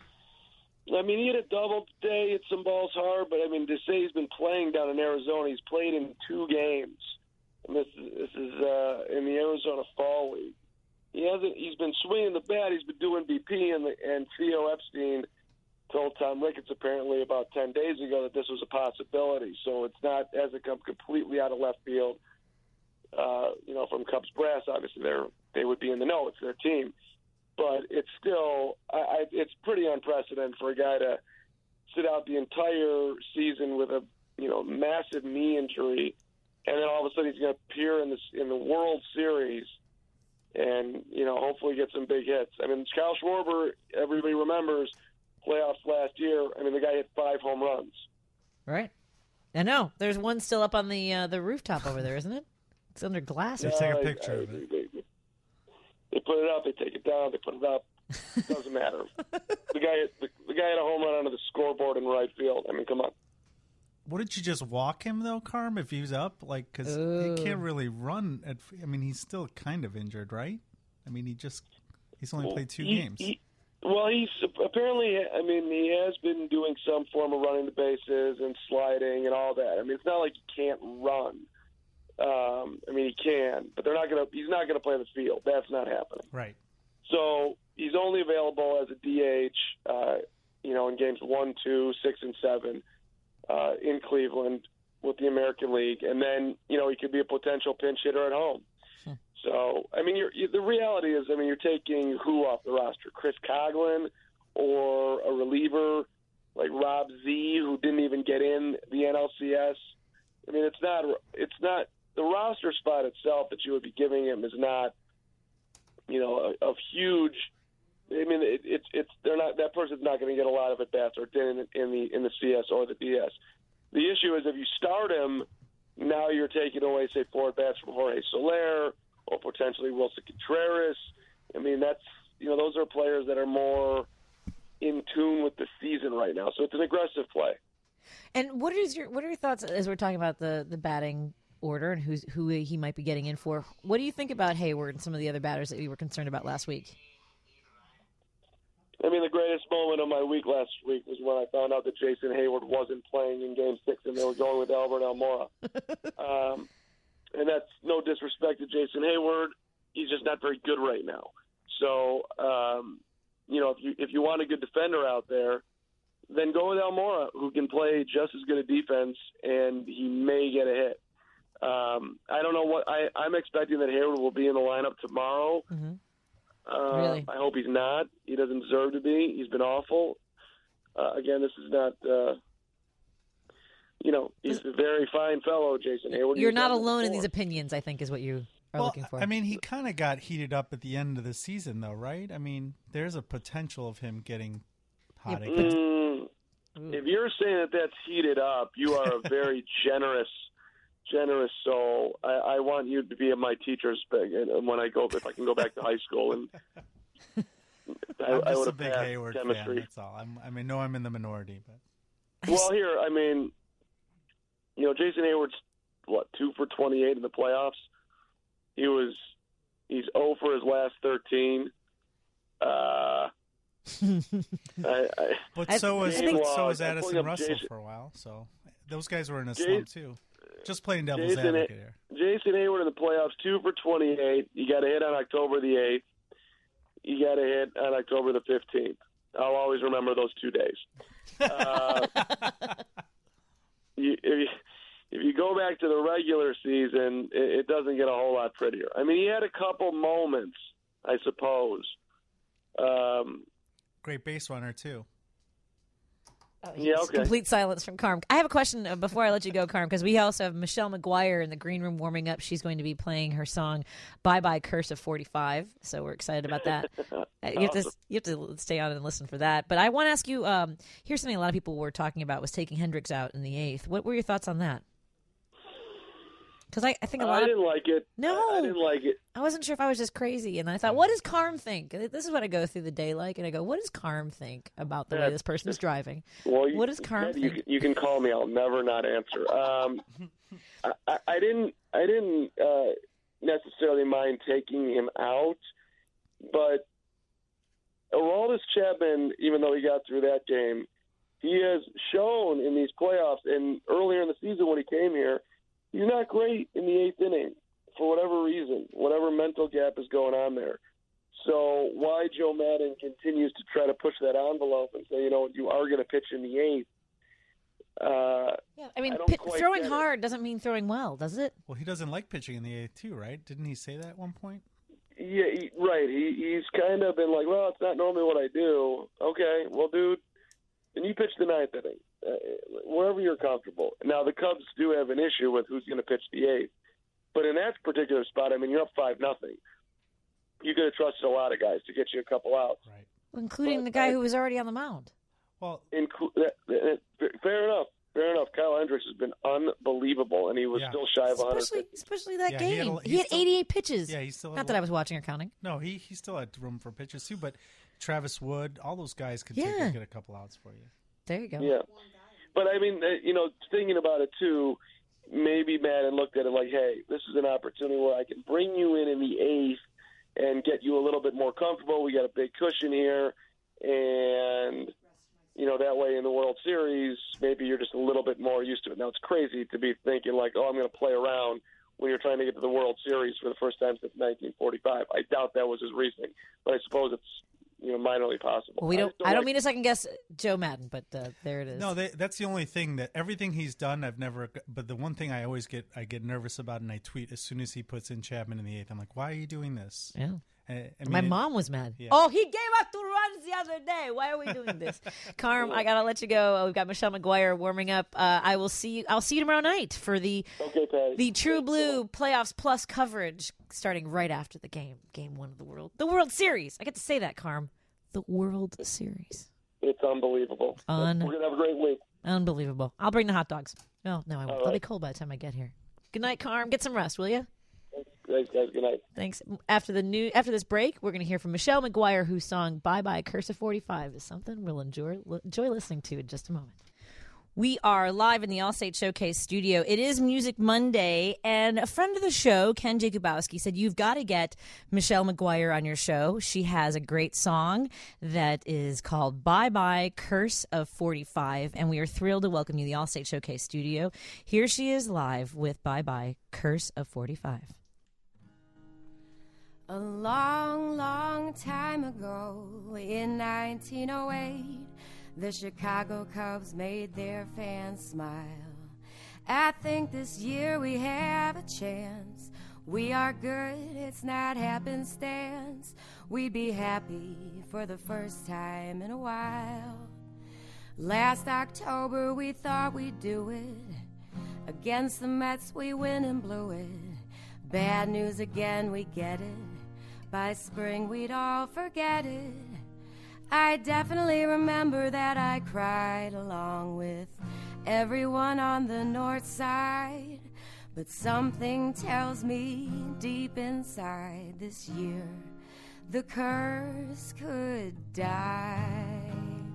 I mean, he had a double today, hit some balls hard, but I mean, to say he's been playing down in Arizona, he's played in 2 games. And this is in the Arizona Fall League. He's been swinging the bat. He's been doing BP, and Theo Epstein told Tom Ricketts apparently about 10 days ago that this was a possibility. So it's not as it come completely out of left field. From Cubs brass, obviously they would be in the know. It's their team, but it's still it's pretty unprecedented for a guy to sit out the entire season with a massive knee injury, and then all of a sudden he's going to appear in the World Series. And, hopefully get some big hits. I mean, Kyle Schwarber, everybody remembers playoffs last year. I mean, the guy hit 5 home runs. Right. I know. There's one still up on the rooftop over there, isn't it? It's under glass. They take a picture of it. They put it up. They take it down. They put it up. It doesn't matter. The guy had a home run onto the scoreboard in right field. I mean, come on. Wouldn't you just walk him, though, Carm, if he's up? Because he can't really run. He's still kind of injured, right? I mean, he's only played 2 games. He's apparently, he has been doing some form of running the bases and sliding and all that. I mean, it's not like he can't run. He can, but he's not going to play the field. That's not happening. Right. So he's only available as a DH, in games 1, 2, 6, and 7. In Cleveland with the American League, and then he could be a potential pinch hitter at home. So the reality is, you're taking who off the roster? Chris Coghlan or a reliever like Rob Z, who didn't even get in the NLCS. I mean, it's not the roster spot itself that you would be giving him is not a huge. I mean, they're not, that person's not going to get a lot of at bats or in the CS or the DS. The issue is if you start him, now you're taking away, say, 4 at bats from Jorge Soler or potentially Wilson Contreras. I mean, those are players that are more in tune with the season right now. So it's an aggressive play. And what are your thoughts as we're talking about the batting order and who he might be getting in for? What do you think about Hayward and some of the other batters that you were concerned about last week? I mean, the greatest moment of my week last week was when I found out that Jason Hayward wasn't playing in Game 6 and they were going with Albert Almora. And that's no disrespect to Jason Hayward. He's just not very good right now. So, if you want a good defender out there, then go with Almora, who can play just as good a defense, and he may get a hit. I don't know what I'm expecting that Hayward will be in the lineup tomorrow. Mm-hmm. Really? I hope he's not. He doesn't deserve to be. He's been awful. Again, this is not. He's a very fine fellow, Jason Hayward. You're not alone in these opinions, I think, is what you are looking for. I mean, he kind of got heated up at the end of the season, though, right? I mean, there's a potential of him getting hot again. If you're saying that that's heated up, you are a very generous soul. I want you to be my teacher's when if I can go back to high school, and I would have big Hayward chemistry. Fan, that's all. I'm in the minority, but well, here, I mean, Jason Hayward's 2 for 28 in the playoffs. He's 0 for his last 13. But so is Addison Russell for a while. So those guys were in a slump too. Just playing devil's advocate here. Jason Hayward in the playoffs, 2 for 28. You got a hit on October the 8th. You got a hit on October the 15th. I'll always remember those 2 days. If you go back to the regular season, it doesn't get a whole lot prettier. I mean, he had a couple moments, I suppose. Great base runner, too. Oh, yeah, okay. Complete silence from Carm. I have a question before I let you go, Carm, because we also have Michelle McGuire in the green room warming up. She's going to be playing her song "Bye Bye Curse of 45," so we're excited about that. You have to stay on and listen for that. But I want to ask you. Here's something a lot of people were talking about was taking Hendricks out in the 8th. What were your thoughts on that? Because I think I didn't like it. No, I didn't like it. I wasn't sure if I was just crazy, and I thought, what does Carm think? This is what I go through the day like, and I go, what does Carm think about the way this person's driving? Well, what does Carm think? You can call me. I'll never not answer. I didn't necessarily mind taking him out, but Aroldis Chapman, even though he got through that game, he has shown in these playoffs and earlier in the season when he came here, he's not great in the 8th inning for whatever reason, whatever mental gap is going on there. So why Joe Maddon continues to try to push that envelope and say, you are going to pitch in the 8th. I mean, throwing hard doesn't mean throwing well, does it? Well, he doesn't like pitching in the 8th too, right? Didn't he say that at one point? Yeah, right. He's kind of been like, well, it's not normally what I do. Okay, well, dude, then you pitch the 9th inning. Wherever you're comfortable. Now, the Cubs do have an issue with who's going to pitch the 8th. But in that particular spot, I mean, you're up 5-0. You could have trusted a lot of guys to get you a couple outs. Right. Including the guy who was already on the mound. Well, fair enough. Kyle Hendricks has been unbelievable, and he was still shy of 100. Especially that game. He had 88 pitches. Yeah, he still had Not that I was watching or counting. No, he still had room for pitches, too. But Travis Wood, all those guys could get a couple outs for you. There you go. Yeah. But, I mean, thinking about it, too, maybe Madden looked at it like, hey, this is an opportunity where I can bring you in the 8th and get you a little bit more comfortable. We got a big cushion here. And, that way in the World Series, maybe you're just a little bit more used to it. Now, it's crazy to be thinking like, I'm going to play around when you're trying to get to the World Series for the first time since 1945. I doubt that was his reasoning. But I suppose it's, minorly possible. Well, I don't mean to second guess Joe Maddon, but there it is. No, that's the only thing that everything he's done, I've never. But the one thing I always get nervous about, and I tweet as soon as he puts in Chapman in the 8th. I'm like, why are you doing this? Yeah. I mean, my mom was mad. Yeah. Oh, he gave up 2 runs the other day. Why are we doing this? Carm, I gotta let you go. We've got Michelle McGuire warming up. I'll see you tomorrow night for the True Blue Playoffs Plus coverage starting right after the game 1 of the World Series. I get to say that, Carm. The World Series. It's unbelievable. We're gonna have a great week. Unbelievable. I'll bring the hot dogs. No, I won't. They'll be cold by the time I get here. Good night, Carm. Get some rest, will you? Thanks, guys. Good night. Thanks. After this break, we're going to hear from Michelle McGuire, whose song "Bye Bye Curse of 45" is something we'll enjoy listening to in just a moment. We are live in the Allstate Showcase studio. It is Music Monday, and a friend of the show, Ken Jacobowski, said you've got to get Michelle McGuire on your show. She has a great song that is called "Bye Bye Curse of 45," and we are thrilled to welcome you to the Allstate Showcase studio. Here she is live with "Bye Bye Curse of 45." A long, long time ago, in 1908, The Chicago Cubs made their fans smile. I think this year we have a chance. We are good, it's not happenstance. We'd be happy for the first time in a while. Last October we thought we'd do it. Against the Mets we win and blew it. Bad news again, we get it. By spring we'd all forget it. I definitely remember that I cried along with everyone on the north side. But something tells me deep inside this year the curse could die.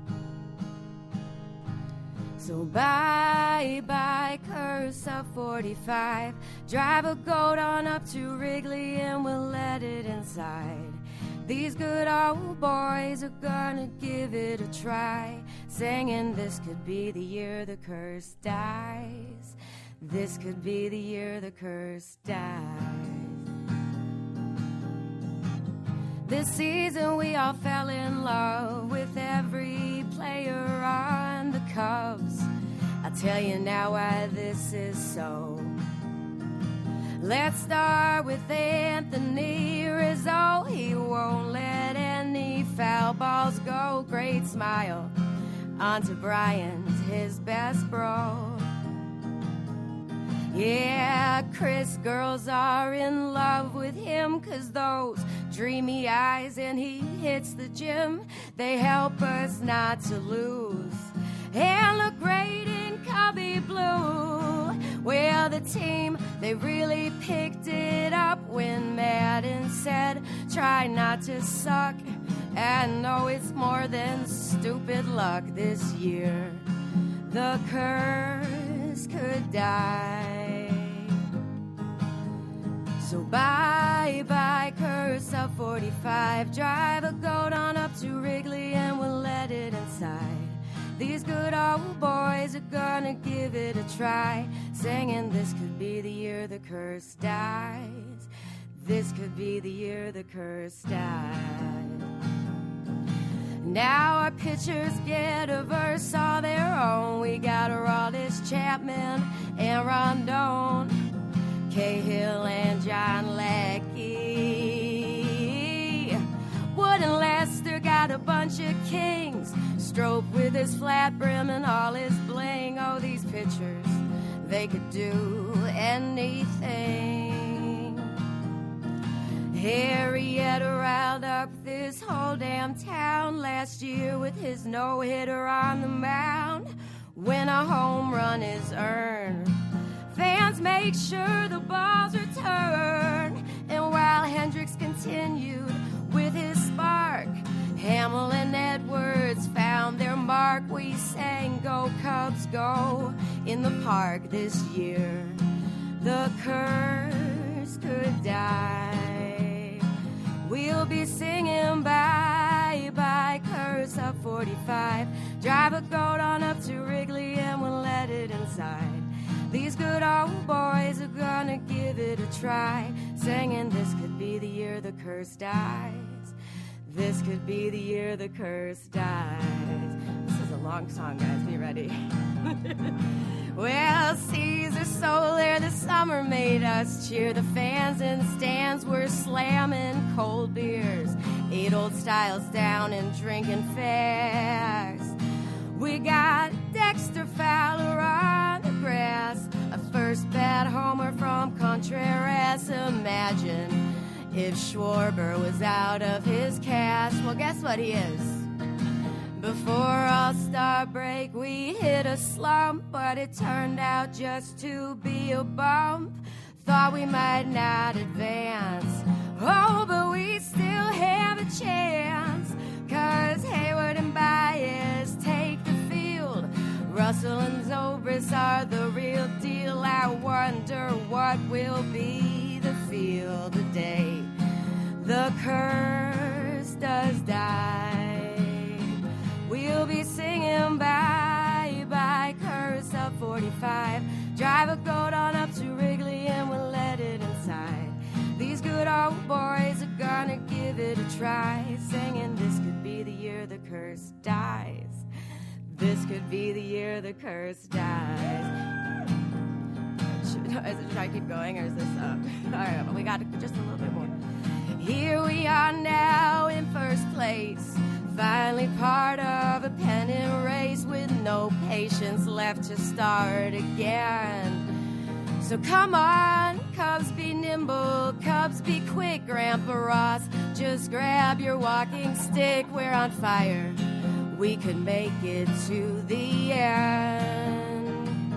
So bye-bye, curse of 45. Drive a goat on up to Wrigley and we'll let it inside. These good old boys are gonna give it a try, singing this could be the year the curse dies. This could be the year the curse dies. This season we all fell in love with every player on the Cubs. I'll tell you now why this is so. Let's start with Anthony Rizzo. He won't let any foul balls go. Great smile onto Bryant, his best bro. Yeah, Chris, girls are in love with him, 'cause those dreamy eyes and he hits the gym, they help us not to lose and look great in Cubby blue. Well, the team, they really picked it up when Madden said, try not to suck. And no, it's more than stupid luck this year. The curse could die. So bye-bye, curse of 45. Drive a goat on up to Wrigley and we'll let it inside. These good old boys are gonna give it a try, singing this could be the year the curse dies. This could be the year the curse dies. Now our pitchers get a verse all their own. We got Aroldis Chapman and Rondon, Cahill and John Lackey. Wood and Lester got a bunch of kings. Strope with his flat brim and all his bling. Oh, these pitchers, they could do anything. Harrietta riled up this whole damn town last year with his no-hitter on the mound. When a home run is earned, fans make sure the balls return. And while Hendricks continued with his spark, Hamill and Edwards found their mark. We sang Go Cubs Go in the park this year. The curse could die. We'll be singing bye-bye, curse of 45. Drive a goat on up to Wrigley and we'll let it inside. These good old boys are gonna give it a try, singing this could be the year the curse dies. This could be the year the curse dies. This is a long song, guys. Be ready. Well, Caesar Solar, the summer made us cheer. The fans in the stands were slamming cold beers. 8 old styles down and drinking fast. We got Dexter Fowler on the grass, a first bad homer from Contreras. Imagine if Schwarber was out of his cast. Well, guess what he is? Before All-Star break, we hit a slump, but it turned out just to be a bump. Thought we might not advance. Oh, but we still have a chance, 'cause Hayward and Baez take the field. Russell and Zobrist are the real deal. I wonder what will be the feel the day the curse does die. We'll be singing bye-bye, curse of 45. Drive a goat on up to Wrigley and we'll let it inside. These good old boys are gonna give it a try, singing this could be the year the curse dies. This could be the year the curse dies. Should I keep going, or is this up? All right, we got just a little bit more. Here we are now in first place, finally part of a pennant race with no patience left to start again. So come on, Cubs, be nimble, Cubs, be quick, Grandpa Ross. Just grab your walking stick, we're on fire. We could make it to the end.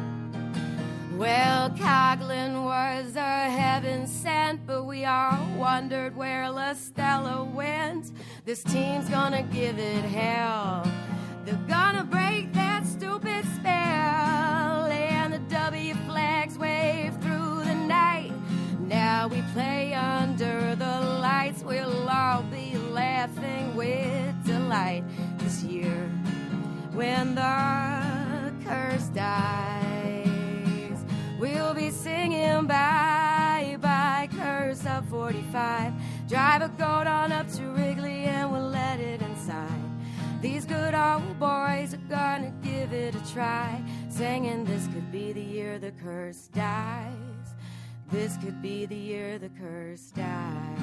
Well, Coghlan was a heaven sent, but we all wondered where La Stella went. This team's gonna give it hell. They're gonna break that stupid spell, and the W flags wave through the night. Now we play under the lights. We'll all be laughing with delight this year when the curse dies. We'll be singing bye bye curse of 45. Drive a goat on up to Wrigley and we'll let it inside. These good old boys are gonna give it a try, singing this could be the year the curse dies. This could be the year the curse dies.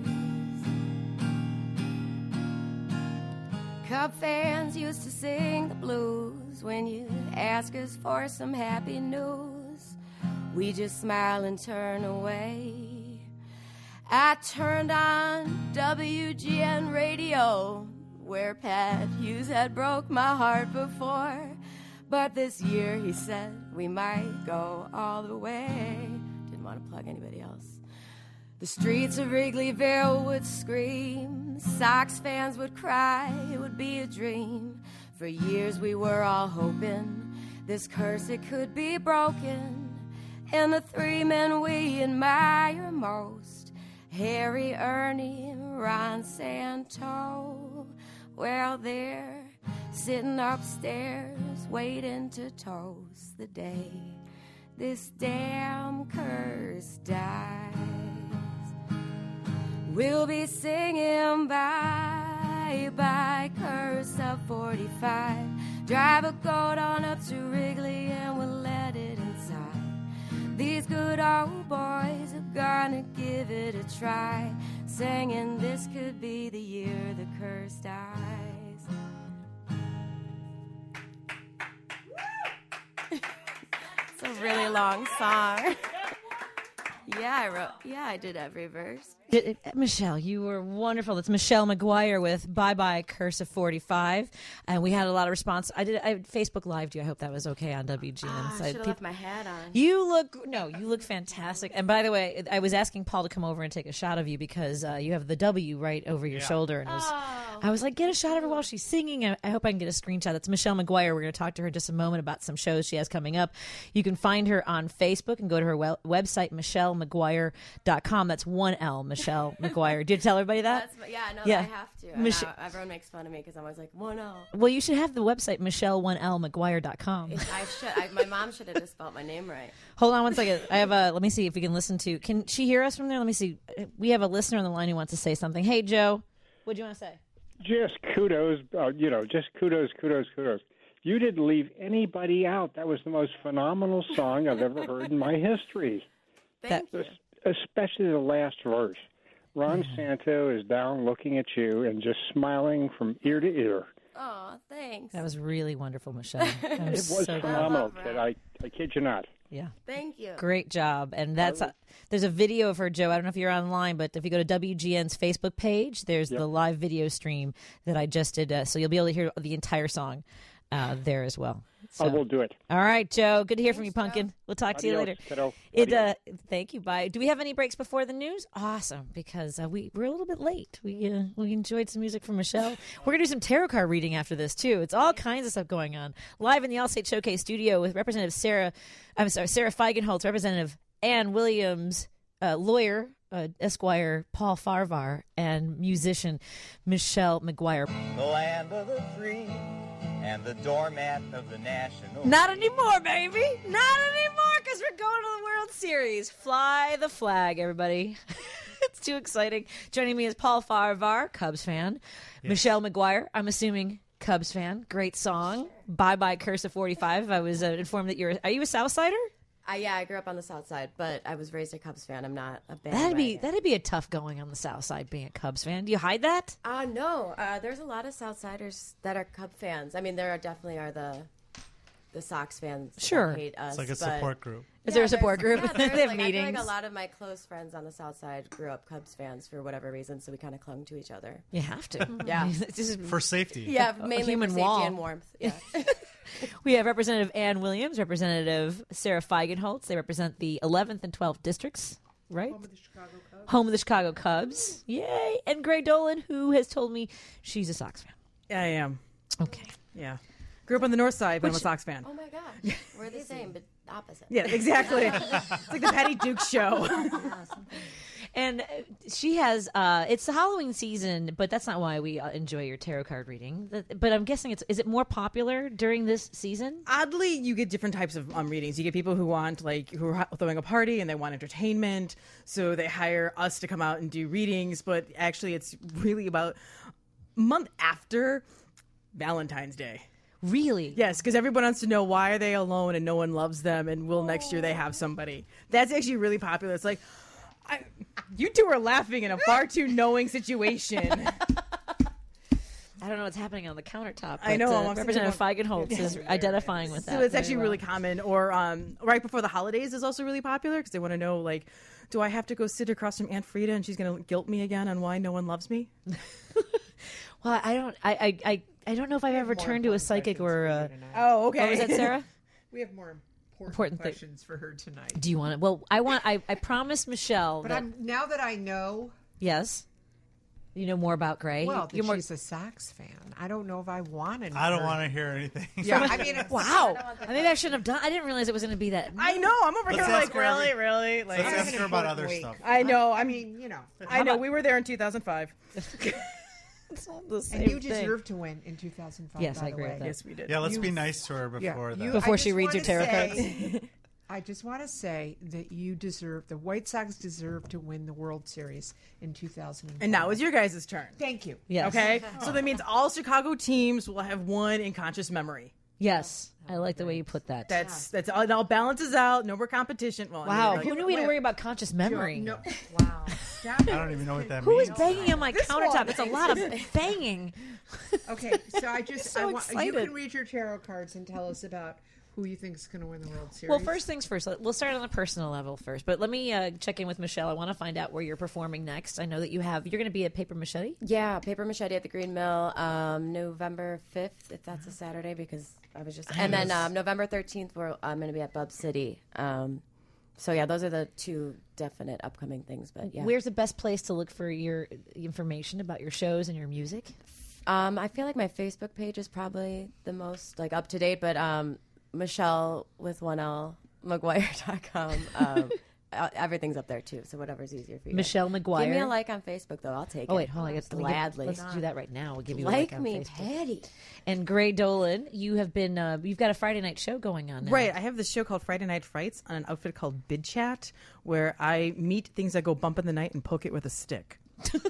Cub fans used to sing the blues when you'd ask us for some happy news. We just smile and turn away. I turned on WGN radio, where Pat Hughes had broke my heart before. But this year, he said, we might go all the way. Didn't want to plug anybody else. The streets of Wrigleyville would scream. Sox fans would cry. It would be a dream. For years, we were all hoping this curse, it could be broken. And the three men we admire most, Harry, Ernie, and Ron Santo, well, they're sitting upstairs waiting to toast the day this damn curse dies. We'll be singing bye bye curse of 45. Drive a goat on up to Wrigley and we'll let it inside. These good old boys are gonna give it a try, singing this could be the year the curse dies. It's a really long song. I did every verse. Michelle, you were wonderful. That's Michelle McGuire with Bye Bye Curse of 45. And we had a lot of response. I Facebook Lived you. I hope that was okay on WGN. I should have left my hat on. You look fantastic. And by the way, I was asking Paul to come over and take a shot of you because you have the W right over your shoulder. And I was like, get a shot of her while she's singing. I hope I can get a screenshot. That's Michelle McGuire. We're going to talk to her in just a moment about some shows she has coming up. You can find her on Facebook and go to her website, MichelleMcGuire.com. That's one L, Michelle McGuire. Did you tell everybody that? I have to. Everyone makes fun of me because I'm always like, 1L. Well, you should have the website, MichelleOneLMcGuire.com. I should. My mom should have just spelled my name right. Hold on one second. I have let me see if we can listen to. Can she hear us from there? Let me see. We have a listener on the line who wants to say something. Hey, Joe, what do you want to say? Just kudos, just kudos. You didn't leave anybody out. That was the most phenomenal song I've ever heard in my history. Thank you. Especially the last verse. Ron Santo is down looking at you and just smiling from ear to ear. Oh, thanks. That was really wonderful, Michelle. It was phenomenal, kid. I kid you not. Yeah. Thank you. Great job. And that's there's a video of her, Joe. I don't know if you're online, but if you go to WGN's Facebook page, there's the live video stream that I just did. So you'll be able to hear the entire song there as well. So. I will do it. All right, Joe. Good to hear from you, Pumpkin. We'll talk to you later. Kiddo. Thank you. Bye. Do we have any breaks before the news? Awesome, because we're a little bit late. We enjoyed some music from Michelle. We're gonna do some tarot card reading after this too. It's all kinds of stuff going on live in the Allstate Showcase studio with Representative Sarah Feigenholtz, Representative Ann Williams, lawyer Esquire Paul Farvar, and musician Michelle McGuire. The land of the free and the doormat of the national. Not anymore, baby. Not anymore, because we're going to the World Series. Fly the flag, everybody. It's too exciting. Joining me is Paul Farvar, Cubs fan. Yes. Michelle McGuire, I'm assuming Cubs fan. Great song. Bye Bye Curse of 45. I was informed that are you a Southsider? Yeah, I grew up on the South Side, but I was raised a Cubs fan. I'm not a band. That'd be a tough going on the South Side being a Cubs fan. Do you hide that? No. There's a lot of Southsiders that are Cub fans. I mean, there definitely are the Sox fans. Sure, that hate us. It's like a support group. Is there a support group? Yeah, they have like, meetings. I feel like a lot of my close friends on the South Side grew up Cubs fans for whatever reason, so we kind of clung to each other. You have to. Yeah. For safety. Yeah, mainly human for safety wall. and warmth. Yeah. We have Representative Ann Williams, Representative Sarah Feigenholtz. They represent the 11th and 12th districts, right? Home of the Chicago Cubs. Yay! And Gray Dolan, who has told me she's a Sox fan. Yeah, I am. Okay. Yeah. Grew up on the north side, but I'm a Sox fan. Oh my gosh. We're the same, but opposite. Yeah, exactly. It's like the Patty Duke show. And she has, it's the Halloween season, but that's not why we enjoy your tarot card reading. But I'm guessing is it more popular during this season? Oddly, you get different types of readings. You get people who are throwing a party and they want entertainment, so they hire us to come out and do readings. But actually, it's really about a month after Valentine's Day. Really? Yes, because everyone wants to know why are they alone and no one loves them, and will next year they have somebody. That's actually really popular. It's like, you two are laughing in a far too knowing situation. I don't know what's happening on the countertop. I know. Representative Feigenholtz is identifying with that. So it's actually really common. Or right before the holidays is also really popular because they want to know, like, do I have to go sit across from Aunt Frida and she's going to guilt me again on why no one loves me? Well, I don't know if I've ever turned to a psychic or. Oh, okay. Oh, is that Sarah? We have more important questions for her tonight. Do you want it? Well, I promised Michelle. But now that I know. Yes. You know more about Gray. Well, she's a Sox fan. I don't know if I want to. I don't want to hear anything. Yeah, I mean, wow. Maybe I shouldn't have done. I didn't realize it was going to be that. I know. I'm over here like, really. Like, let's ask her about other stuff. I know. I mean, you know. I know. We were there in 2005. It's not the same and you thing. deserve to win in 2005. Yes, by I agree the way. with that. Yes, we did. Yeah, let's be nice to her before that. Before she reads your tarot cards. I just want to say that the White Sox deserve to win the World Series in 2005. And now it's your guys' turn. Thank you. Yes. Okay? So that means all Chicago teams will have won in conscious memory. Yes. I like the way you put that. That's all, it all balances out. No more competition. Well, wow. I mean, Who knew we had to worry about conscious memory? No. Wow. I don't even know what that Who means. is banging on my countertop? It's a lot of banging. Okay, so you can read your tarot cards and tell us about who you think is going to win the World Series. Well, first things first. We'll start on a personal level first. But let me check in with Michelle. I want to find out where you're performing next. I know that you're going to be at Paper Machete. Yeah, Paper Machete at the Green Mill, November 5th, if that's a Saturday, because I was just... And then November 13th, I'm going to be at Bub City. So, yeah, those are the two definite upcoming things. But yeah. Where's the best place to look for your information about your shows and your music? I feel like my Facebook page is probably the most up to date, but Michelle with 1L McGuire.com. Everything's up there too, so whatever's easier for you. Michelle McGuire. Give me a like on Facebook, though. I'll take it. Oh wait, hold on. Gladly. Let's do that right now. We'll give you a like on me, Facebook. Patty. And Gray Dolan, you have been. You've got a Friday night show going on now. Right. I have this show called Friday Night Frights on an outfit called Bid Chat, where I meet things that go bump in the night and poke it with a stick.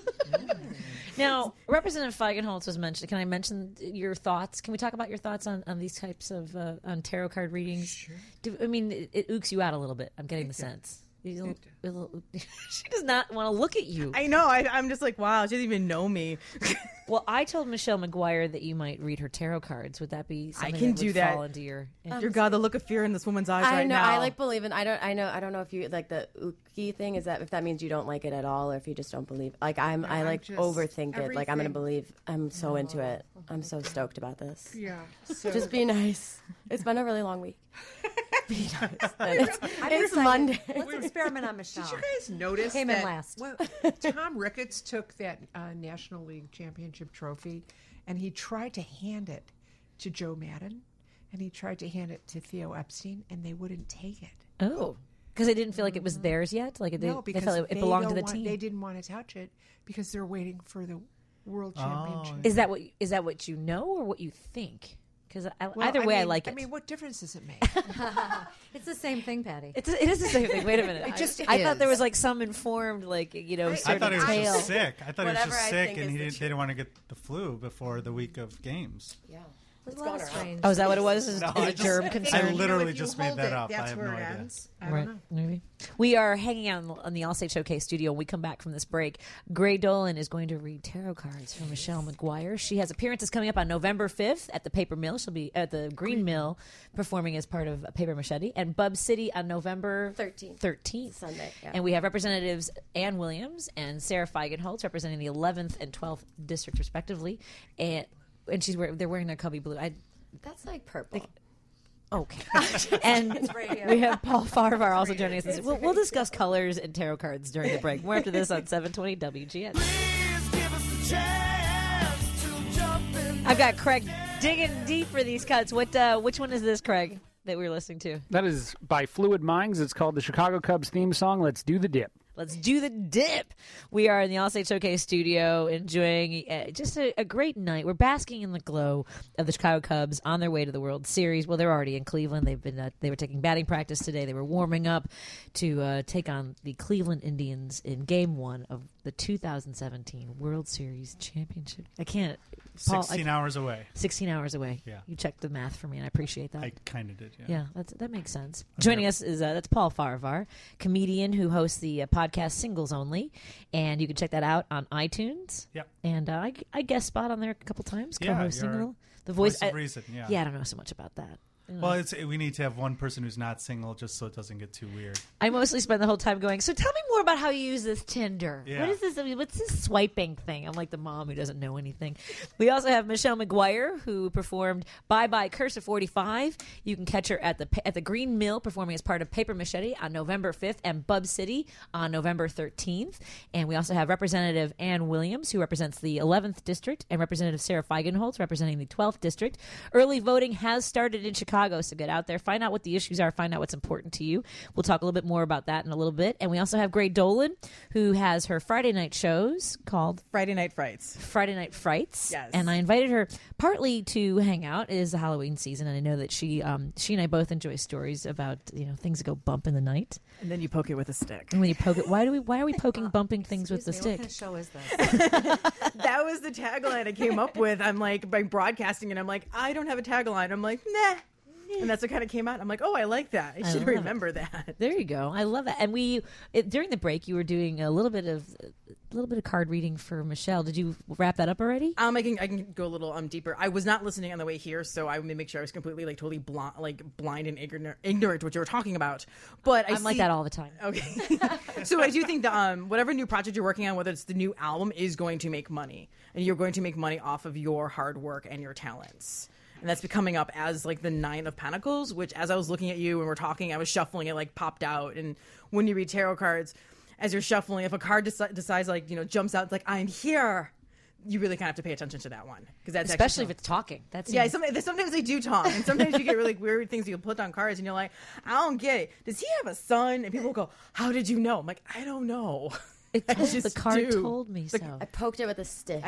Now, Representative Feigenholtz was mentioned. Can I mention your thoughts? Can we talk about your thoughts on these types of on tarot card readings? Sure. It ooks you out a little bit. I'm getting the sense. She does not want to look at you. I know. I'm just like, wow, she doesn't even know me. Well, I told Michelle McGuire that you might read her tarot cards. Would that be something I can that do would that. fall into your... Dear God, the look of fear in this woman's eyes I right know. now. I believe in. I don't know if you like the ooky thing. Is that if that means you don't like it at all, or if you just don't believe? I overthink it. Like I'm gonna believe. I'm so into it. I'm so stoked about this. Yeah. So. Just be nice. It's been a really long week. Be nice. It's Monday. Let's experiment on Michelle. Did you guys notice Came in that last. Tom Ricketts took that National League Championship trophy, and he tried to hand it to Joe Madden, and he tried to hand it to Theo Epstein, and they wouldn't take it. Oh. Because they didn't feel like it was theirs yet? Like No, because they felt it belonged to the team? They didn't want to touch it because they're waiting for the World Championship. Is that what you know or what you think? because either way, I like it. I mean, what difference does it make? It's the same thing, Patty. It is the same thing. Wait a minute. I thought there was like some informed, like, I thought he was tale. just sick. I thought he was Whatever just I sick, think and is the they didn't want to get the flu before the week of games. Yeah. It's going strange. Oh, is that what it was? Is No, a germ I concern? literally if you just made hold that it, up. I That's have where no it idea. ends. I don't know. Maybe. We are hanging out on the Allstate Showcase studio. When we come back from this break, Gray Dolan is going to read tarot cards for Michelle McGuire. She has appearances coming up on November 5th at the Paper Mill. She'll be at the Green Mill performing as part of Paper Machete, and Bub City on November 13th. Sunday. Yeah. And we have representatives Ann Williams and Sarah Feigenholtz representing the 11th and 12th district respectively, and they're wearing their Cubby blue. That's like purple. Okay. And we have Paul Farvar also joining us. We'll discuss colors and tarot cards during the break. More after this on 720 WGN. I've got Craig digging deep for these cuts. Which one is this, Craig, that we're listening to? That is by Fluid Minds. It's called the Chicago Cubs theme song, Let's Do the Dip. Let's do the dip. We are in the Allstate Showcase studio enjoying just a great night. We're basking in the glow of the Chicago Cubs on their way to the World Series. Well, they're already in Cleveland. They were taking batting practice today. They were warming up to take on the Cleveland Indians in Game 1 of the 2017 World Series Championship. I can't. Paul, 16 hours away. 16 hours away. Yeah. You checked the math for me, and I appreciate that. I kind of did, Yeah, that makes sense. Joining us is that's Paul Farvar, comedian who hosts the podcast Singles Only, and you can check that out on iTunes. Yep. And I guest spot on there a couple times, Yeah, co-hosting you're the voice of reason. Yeah. Yeah, I don't know so much about that. Well, we need to have one person who's not single, just so it doesn't get too weird. I mostly spend the whole time going, so tell me more about how you use this Tinder. Yeah. What is this? I mean, what's this swiping thing? I'm like the mom who doesn't know anything. We also have Michelle McGuire, who performed Bye Bye Curse of 45. You can catch her at the Green Mill performing as part of Paper Machete on November 5th and Bub City on November 13th. And we also have Representative Ann Williams, who represents the 11th District, and Representative Sarah Feigenholtz, representing the 12th District. Early voting has started in Chicago, so get out there. Find out what the issues are. Find out what's important to you. We'll talk a little bit more about that in a little bit. And we also have Gray Dolan, who has her Friday night shows called Friday Night Frights. Friday Night Frights. Yes. And I invited her partly to hang out. It is the Halloween season, and I know that she and I both enjoy stories about things that go bump in the night. And then you poke it with a stick. And when you poke it, why are we poking bumping things with the stick? What kind of show is this? That was the tagline I came up with. I'm like, by broadcasting, and I'm like, I don't have a tagline. I'm like, nah. And that's what kind of came out. I'm like, oh, I like that. I should remember that. There you go. I love that. And during the break, you were doing a little bit of card reading for Michelle. Did you wrap that up already? I can go a little deeper. I was not listening on the way here, so I would make sure I was completely totally blind and ignorant to what you were talking about. But I'm like that all the time. Okay. So I do think that whatever new project you're working on, whether it's the new album, is going to make money, and you're going to make money off of your hard work and your talents. And that's coming up as the 9 of Pentacles, which as I was looking at you and we're talking, I was shuffling it, popped out. And when you read tarot cards, as you're shuffling, if a card decides jumps out, it's I'm here, you really kind of have to pay attention to that one. Because that's especially if it's talking. That's sometimes they do talk. And sometimes you get really weird things you put on cards and you're like, I don't get it. Does he have a son? And people go, how did you know? I'm like, I don't know. The card told me so. I poked it with a stick.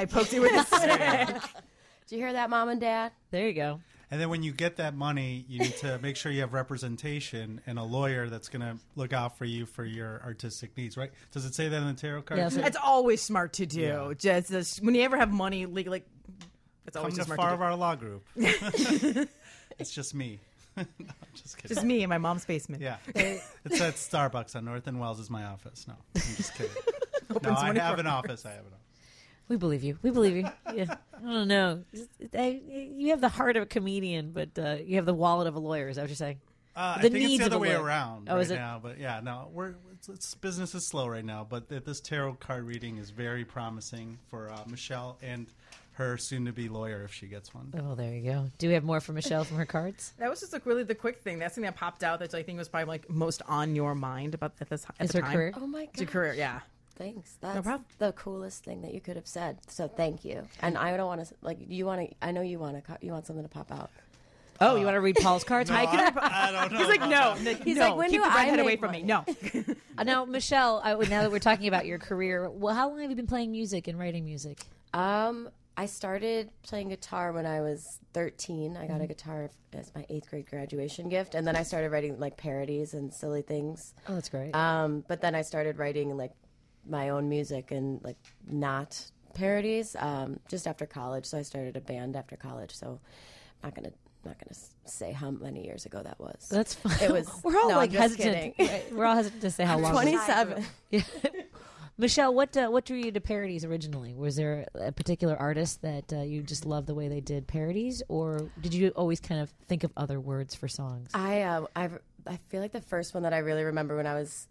Did you hear that, Mom and Dad? There you go. And then when you get that money, you need to make sure you have representation and a lawyer that's going to look out for you for your artistic needs, right? Does it say that in the tarot card? Yes. It's always smart to do. Yeah. Just when you ever have money, it's always Come to smart Farvar Law Group. It's just me. No, I'm just kidding. Just me in my mom's basement. Yeah. It's at Starbucks on North and Wells is my office. No, I'm just kidding. No, I have an office. We believe you. Yeah. I don't know. You have the heart of a comedian, but you have the wallet of a lawyer. Is that what you're saying? I think it's the other way around is it? now. But yeah, no, business is slow right now. But this tarot card reading is very promising for Michelle and her soon-to-be lawyer if she gets one. Oh, there you go. Do we have more for Michelle from her cards? That was just really the quick thing. That's the thing that popped out that I think was probably most on your mind about at this at is the her time. career? Oh my God. It's your career, yeah. Thanks. No That's problem. the coolest thing that you could have said. So thank you. And I don't want to I know you want something to pop out. Oh, you want to read Paul's cards? No, I don't know. He's like, no. He's no, like, when keep do the I redhead away make from me. money? No. Now, Michelle, now that we're talking about your career, well, how long have you been playing music and writing music? I I started playing guitar when I was 13. I got a guitar as my 8th grade graduation gift, and then I started writing like parodies and silly things. Oh, that's great. But then I started writing like my own music and like not parodies just after college. So I started a band after college. So I'm not gonna say how many years ago that was. That's fine. It was. We're all no, like I'm just hesitant. kidding. We're all hesitant to say how long. 27. Yeah. Michelle, what drew you to parodies originally? Was there a particular artist that you just loved the way they did parodies, or did you always kind of think of other words for songs? I feel like the first one that I really remember when I was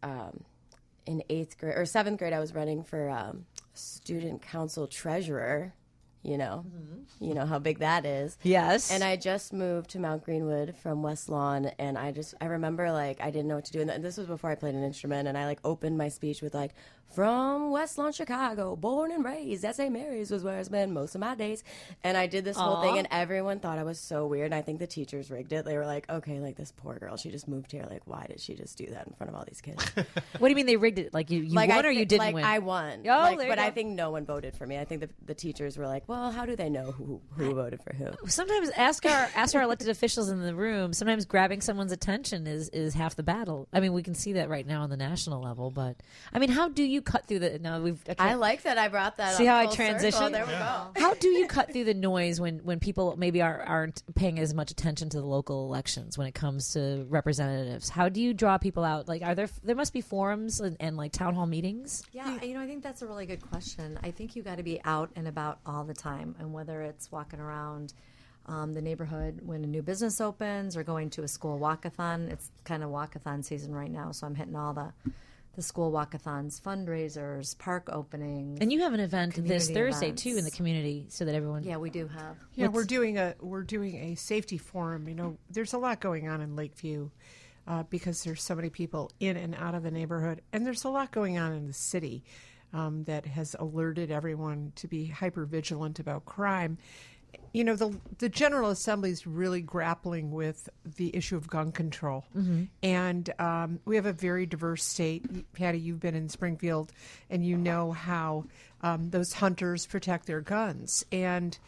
in 8th grade or 7th grade, I was running for student council treasurer. You know how big that is. Yes. And I just moved to Mount Greenwood from West Lawn, and I remember like I didn't know what to do. And this was before I played an instrument, and I like opened my speech with like, from West Lawn, Chicago, born and raised at St. Mary's was where I spent most of my days. And I did this whole thing, and everyone thought I was so weird. And I think the teachers rigged it. They were like, okay, like this poor girl, she just moved here. Like, why did she just do that in front of all these kids? What do you mean they rigged it? Like you like won or you didn't win? I won. Oh, like, there you but go. I think no one voted for me. I think the teachers were like, well, how do they know who voted for who? Sometimes ask our elected officials in the room. Sometimes grabbing someone's attention is half the battle. I mean, we can see that right now on the national level. But I mean, how do you cut through the? Now I like that I brought that. See up how I full transition? circle. There we go. How do you cut through the noise when people maybe aren't paying as much attention to the local elections when it comes to representatives? How do you draw people out? Like, are there must be forums and like town hall meetings? Yeah, I think that's a really good question. I think you got to be out and about all the time, and whether it's walking around the neighborhood when a new business opens or going to a school walkathon. It's kind of walkathon season right now, so I'm hitting all the school walkathons, fundraisers, park openings. And you have an event this Thursday events. too in the community, so that everyone. Yeah, we do have. Yeah, we're doing a safety forum. You know, there's a lot going on in Lakeview because there's so many people in and out of the neighborhood, and there's a lot going on in the city that has alerted everyone to be hyper vigilant about crime. You know, the General Assembly is really grappling with the issue of gun control. Mm-hmm. And we have a very diverse state. Patty, you've been in Springfield, and you know how those hunters protect their guns. And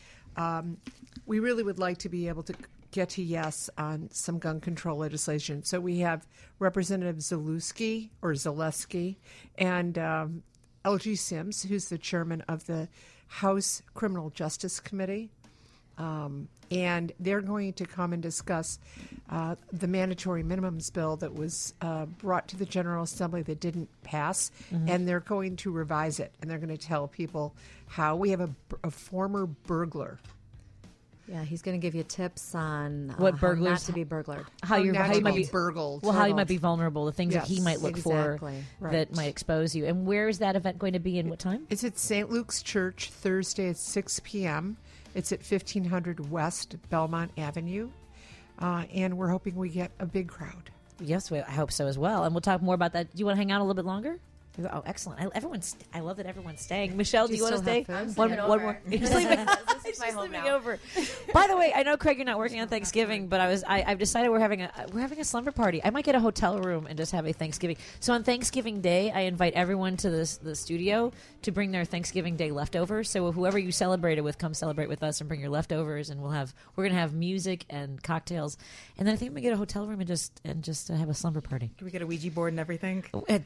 we really would like to be able to get to yes on some gun control legislation. So we have Representative Zaleski and L.G. Sims, who's the chairman of the House Criminal Justice Committee. And they're going to come and discuss the mandatory minimums bill that was brought to the General Assembly that didn't pass, and they're going to revise it, and they're going to tell people how. We have a former burglar. Yeah, he's going to give you tips on what how burglars not to be burglared. How you might be burgled. Well, how you might be vulnerable, the things that he might look exactly. for Right. that might expose you. And where is that event going to be and what time? It's at St. Luke's Church Thursday at 6 p.m. It's at 1500 West Belmont Avenue, and we're hoping we get a big crowd. Yes, I hope so as well. And we'll talk more about that. Do you want to hang out a little bit longer? Oh, excellent! I love that everyone's staying. Michelle, do you want to stay? One more. You're sleeping. my home sleeping now. over. By the way, I know Craig, you're not working on Thanksgiving, but I've decided we're having a slumber party. I might get a hotel room and just have a Thanksgiving. So on Thanksgiving Day, I invite everyone to the studio to bring their Thanksgiving Day leftovers. So whoever you celebrated with, come celebrate with us and bring your leftovers, and we're gonna have music and cocktails, and then I think I'm gonna get a hotel room and just have a slumber party. Can we get a Ouija board and everything?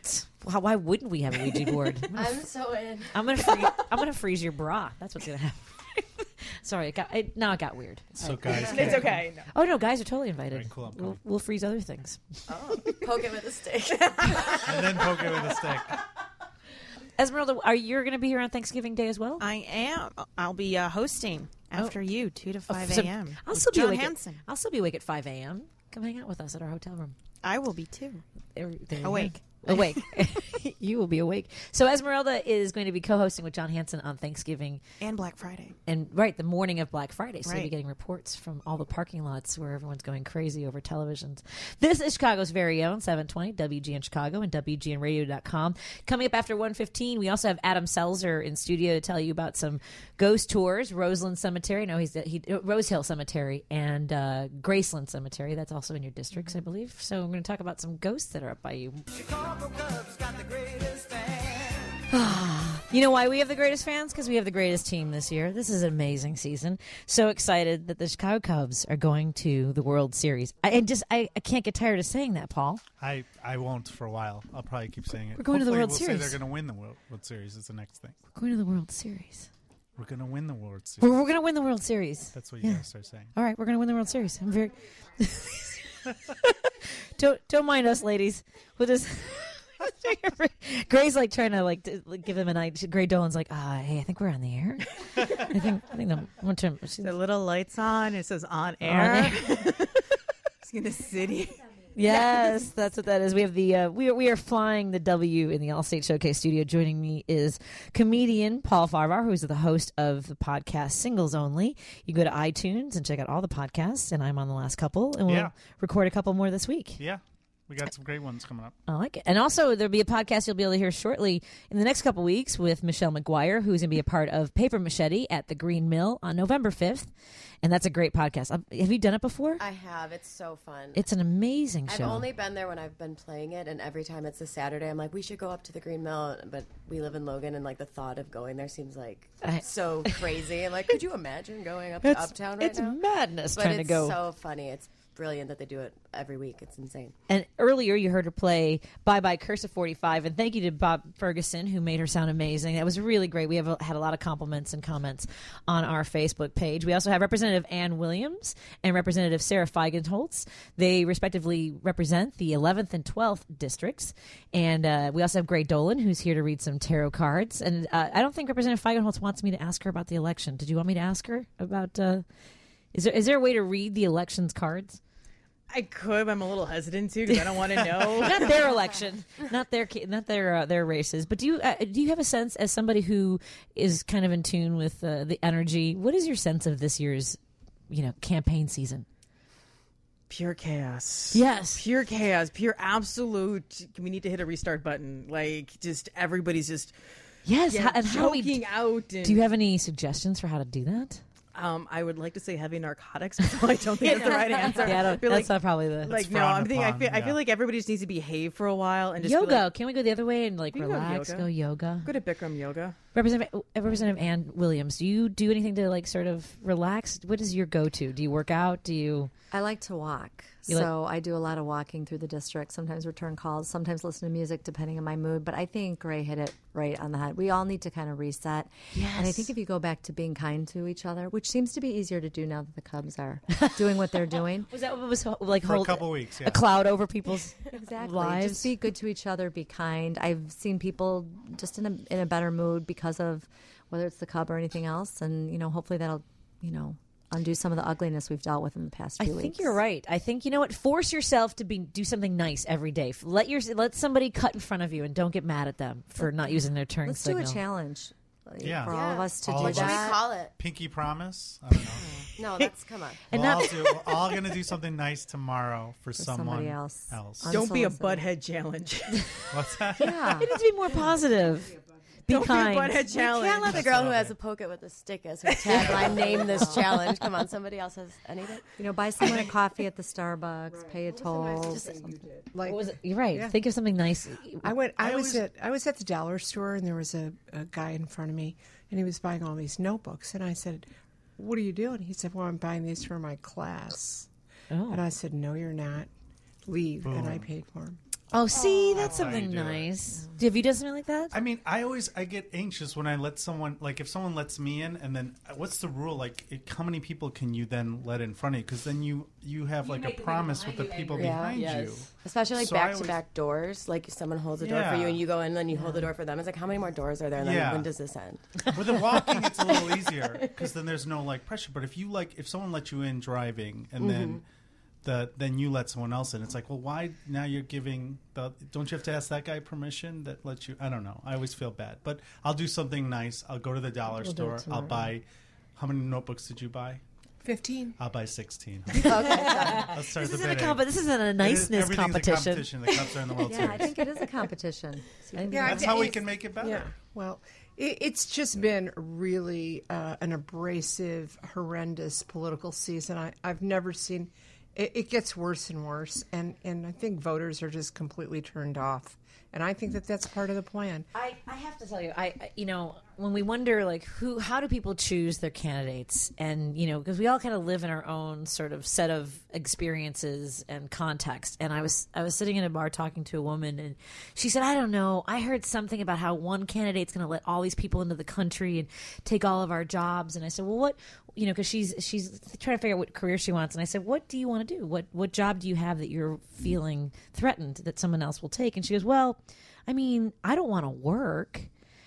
Why wouldn't we have a Ouija board? I'm so in. I'm gonna freeze your bra. That's what's gonna happen. Sorry, it got weird. So guys, It's okay. No. Oh no, guys are totally invited. Right, cool, We'll freeze other things. Oh, poke it with a stick. and then poke it with a stick. Esmeralda, are you going to be here on Thanksgiving Day as well? I am. I'll be hosting after you, 2 to 5 So a.m. I'll still be John awake. Hansen. I'll still be awake at 5 a.m. Come hang out with us at our hotel room. I will be too. There you Awake. go. Awake. You will be awake. So Esmeralda is going to be co-hosting with John Hansen on Thanksgiving And Black Friday. and the morning of Black Friday. So you'll be Right. getting reports from all the parking lots where everyone's going crazy over televisions. This is Chicago's very own 720 WGN Chicago and WGNradio.com. Coming up after 1:15, we also have Adam Selzer in studio to tell you about some ghost tours. Roseland Cemetery, Rose Hill Cemetery and Graceland Cemetery. That's also in your districts, I believe. So I'm going to talk about some ghosts that are up by you. You know why we have the greatest fans? Because we have the greatest team this year. This is an amazing season. So excited that the Chicago Cubs are going to the World Series. I can't get tired of saying that, Paul. I won't for a while. I'll probably keep saying it. We're going to the World we'll Series. Say they're going to win the World Series is the next thing. We're going to the World Series. We're going to win the World Series. We're going to win the World Series. That's what you guys start saying. All right, we're going to win the World Series. I'm very... don't mind us, ladies. We'll just... Gray's like trying to give him an idea. Gray Dolan's like, hey, I think we're on the air. I think the little lights on. It says on air. It's in the city. Yes, that's what that is. We have the we are flying the W in the Allstate Showcase studio. Joining me is comedian Paul Farbar, who is the host of the podcast Singles Only. You go to iTunes and check out all the podcasts, and I'm on the last couple, and we'll record a couple more this week. Yeah. We got some great ones coming up. I like it. And also, there'll be a podcast you'll be able to hear shortly in the next couple weeks with Michelle McGuire, who's going to be a part of Paper Machete at the Green Mill on November 5th. And that's a great podcast. Have you done it before? I have. It's so fun. It's an amazing show. I've only been there when I've been playing it, and every time it's a Saturday, I'm like, we should go up to the Green Mill. But we live in Logan, and the thought of going there seems so crazy. I'm like, could you imagine going up to Uptown right now? It's madness but trying to go. It's so funny. It's brilliant that they do it every week. It's insane. And earlier you heard her play Bye Bye Curse of 45, and thank you to Bob Ferguson, who made her sound amazing. That was really great. We have had a lot of compliments and comments on our Facebook page. We also have Representative Ann Williams and Representative Sarah Feigenholtz. They respectively represent the 11th and 12th districts. And we also have Gray Dolan, who's here to read some tarot cards. And I don't think Representative Feigenholtz wants me to ask her about the election. Did you want me to ask her about... Is there a way to read the elections cards? I could, but I'm a little hesitant to because I don't want to know. Not their election, not their races. But do you have a sense, as somebody who is kind of in tune with the energy? What is your sense of this year's, campaign season? Pure chaos. Yes, pure chaos, pure absolute. We need to hit a restart button. Just everybody's just and choking out. Do you have any suggestions for how to do that? I would like to say heavy narcotics, but I don't think that's the right answer. That's not probably the I'm thinking. I feel like everybody just needs to behave for a while and just yoga. Can we go the other way and relax? Go yoga. Go to Bikram yoga. Representative Ann Williams, do you do anything to sort of relax? What is your go-to? Do you work out? I like to walk. I do a lot of walking through the district, sometimes return calls, sometimes listen to music depending on my mood. But I think Gray hit it right on the head. We all need to kind of reset. Yes. And I think if you go back to being kind to each other, which seems to be easier to do now that the Cubs are doing what they're doing. Was that what was like for a couple weeks? Yeah. A cloud over people's exactly. lives? Just be good to each other, be kind. I've seen people just in a better mood because of whether it's the Cub or anything else. And, hopefully that'll, undo some of the ugliness we've dealt with in the past few weeks. I think you're right. I think, force yourself to do something nice every day. Let somebody cut in front of you and don't get mad at them for not using their turn signal. Let's do a challenge. Yeah. For all of us to do that. What should we call it? Pinky promise? I don't know. No, come on. We're all going to do something nice tomorrow for somebody else. Don't be a butthead challenge. What's that? Yeah. You need to be more positive. Be kind. Be a butthead challenge. You can't let the girl who has a poke it with a stick as her tagline name this challenge. Come on, somebody else has anything? Buy someone a coffee at the Starbucks, pay a toll. What was it? You're right. Yeah. Think of something nice. I was at the dollar store, and there was a guy in front of me, and he was buying all these notebooks. And I said, "What are you doing?" He said, "Well, I'm buying these for my class." Oh. And I said, "No, you're not. Leave." Boom. And I paid for him. Oh, see, that's something nice. Have you done something like that? I mean, I get anxious when I let someone, if someone lets me in, and then what's the rule? How many people can you then let in front of you? Because then you have a promise with the people behind you. Especially back-to-back doors. Someone holds a door for you and you go in and then you hold the door for them. It's how many more doors are there? And then when does this end? With the walking, it's a little easier because then there's no pressure. But if someone lets you in driving and then you let someone else in. It's well, why now you're giving don't you have to ask that guy permission that lets you? I don't know. I always feel bad. But I'll do something nice. I'll go to the dollar store. I'll buy, how many notebooks did you buy? 15. I'll buy 16. Okay. Let's start this isn't a niceness competition. A competition. The Cubs are in the World Series. I think it is a competition. That's how we can make it better. Yeah. Well, it's just been really an abrasive, horrendous political season. I've never seen... It gets worse and worse, and I think voters are just completely turned off. And I think that that's part of the plan. I have to tell you, when we wonder like how do people choose their candidates, and because we all kind of live in our own sort of set of experiences and context. And I was sitting in a bar talking to a woman, and she said, I don't know, I heard something about how one candidate's going to let all these people into the country and take all of our jobs. And I said, well, what, because she's trying to figure out what career she wants. And I said, what do you want to do? What job do you have that you're feeling threatened that someone else will take? And she goes, well, I mean, I don't want to work.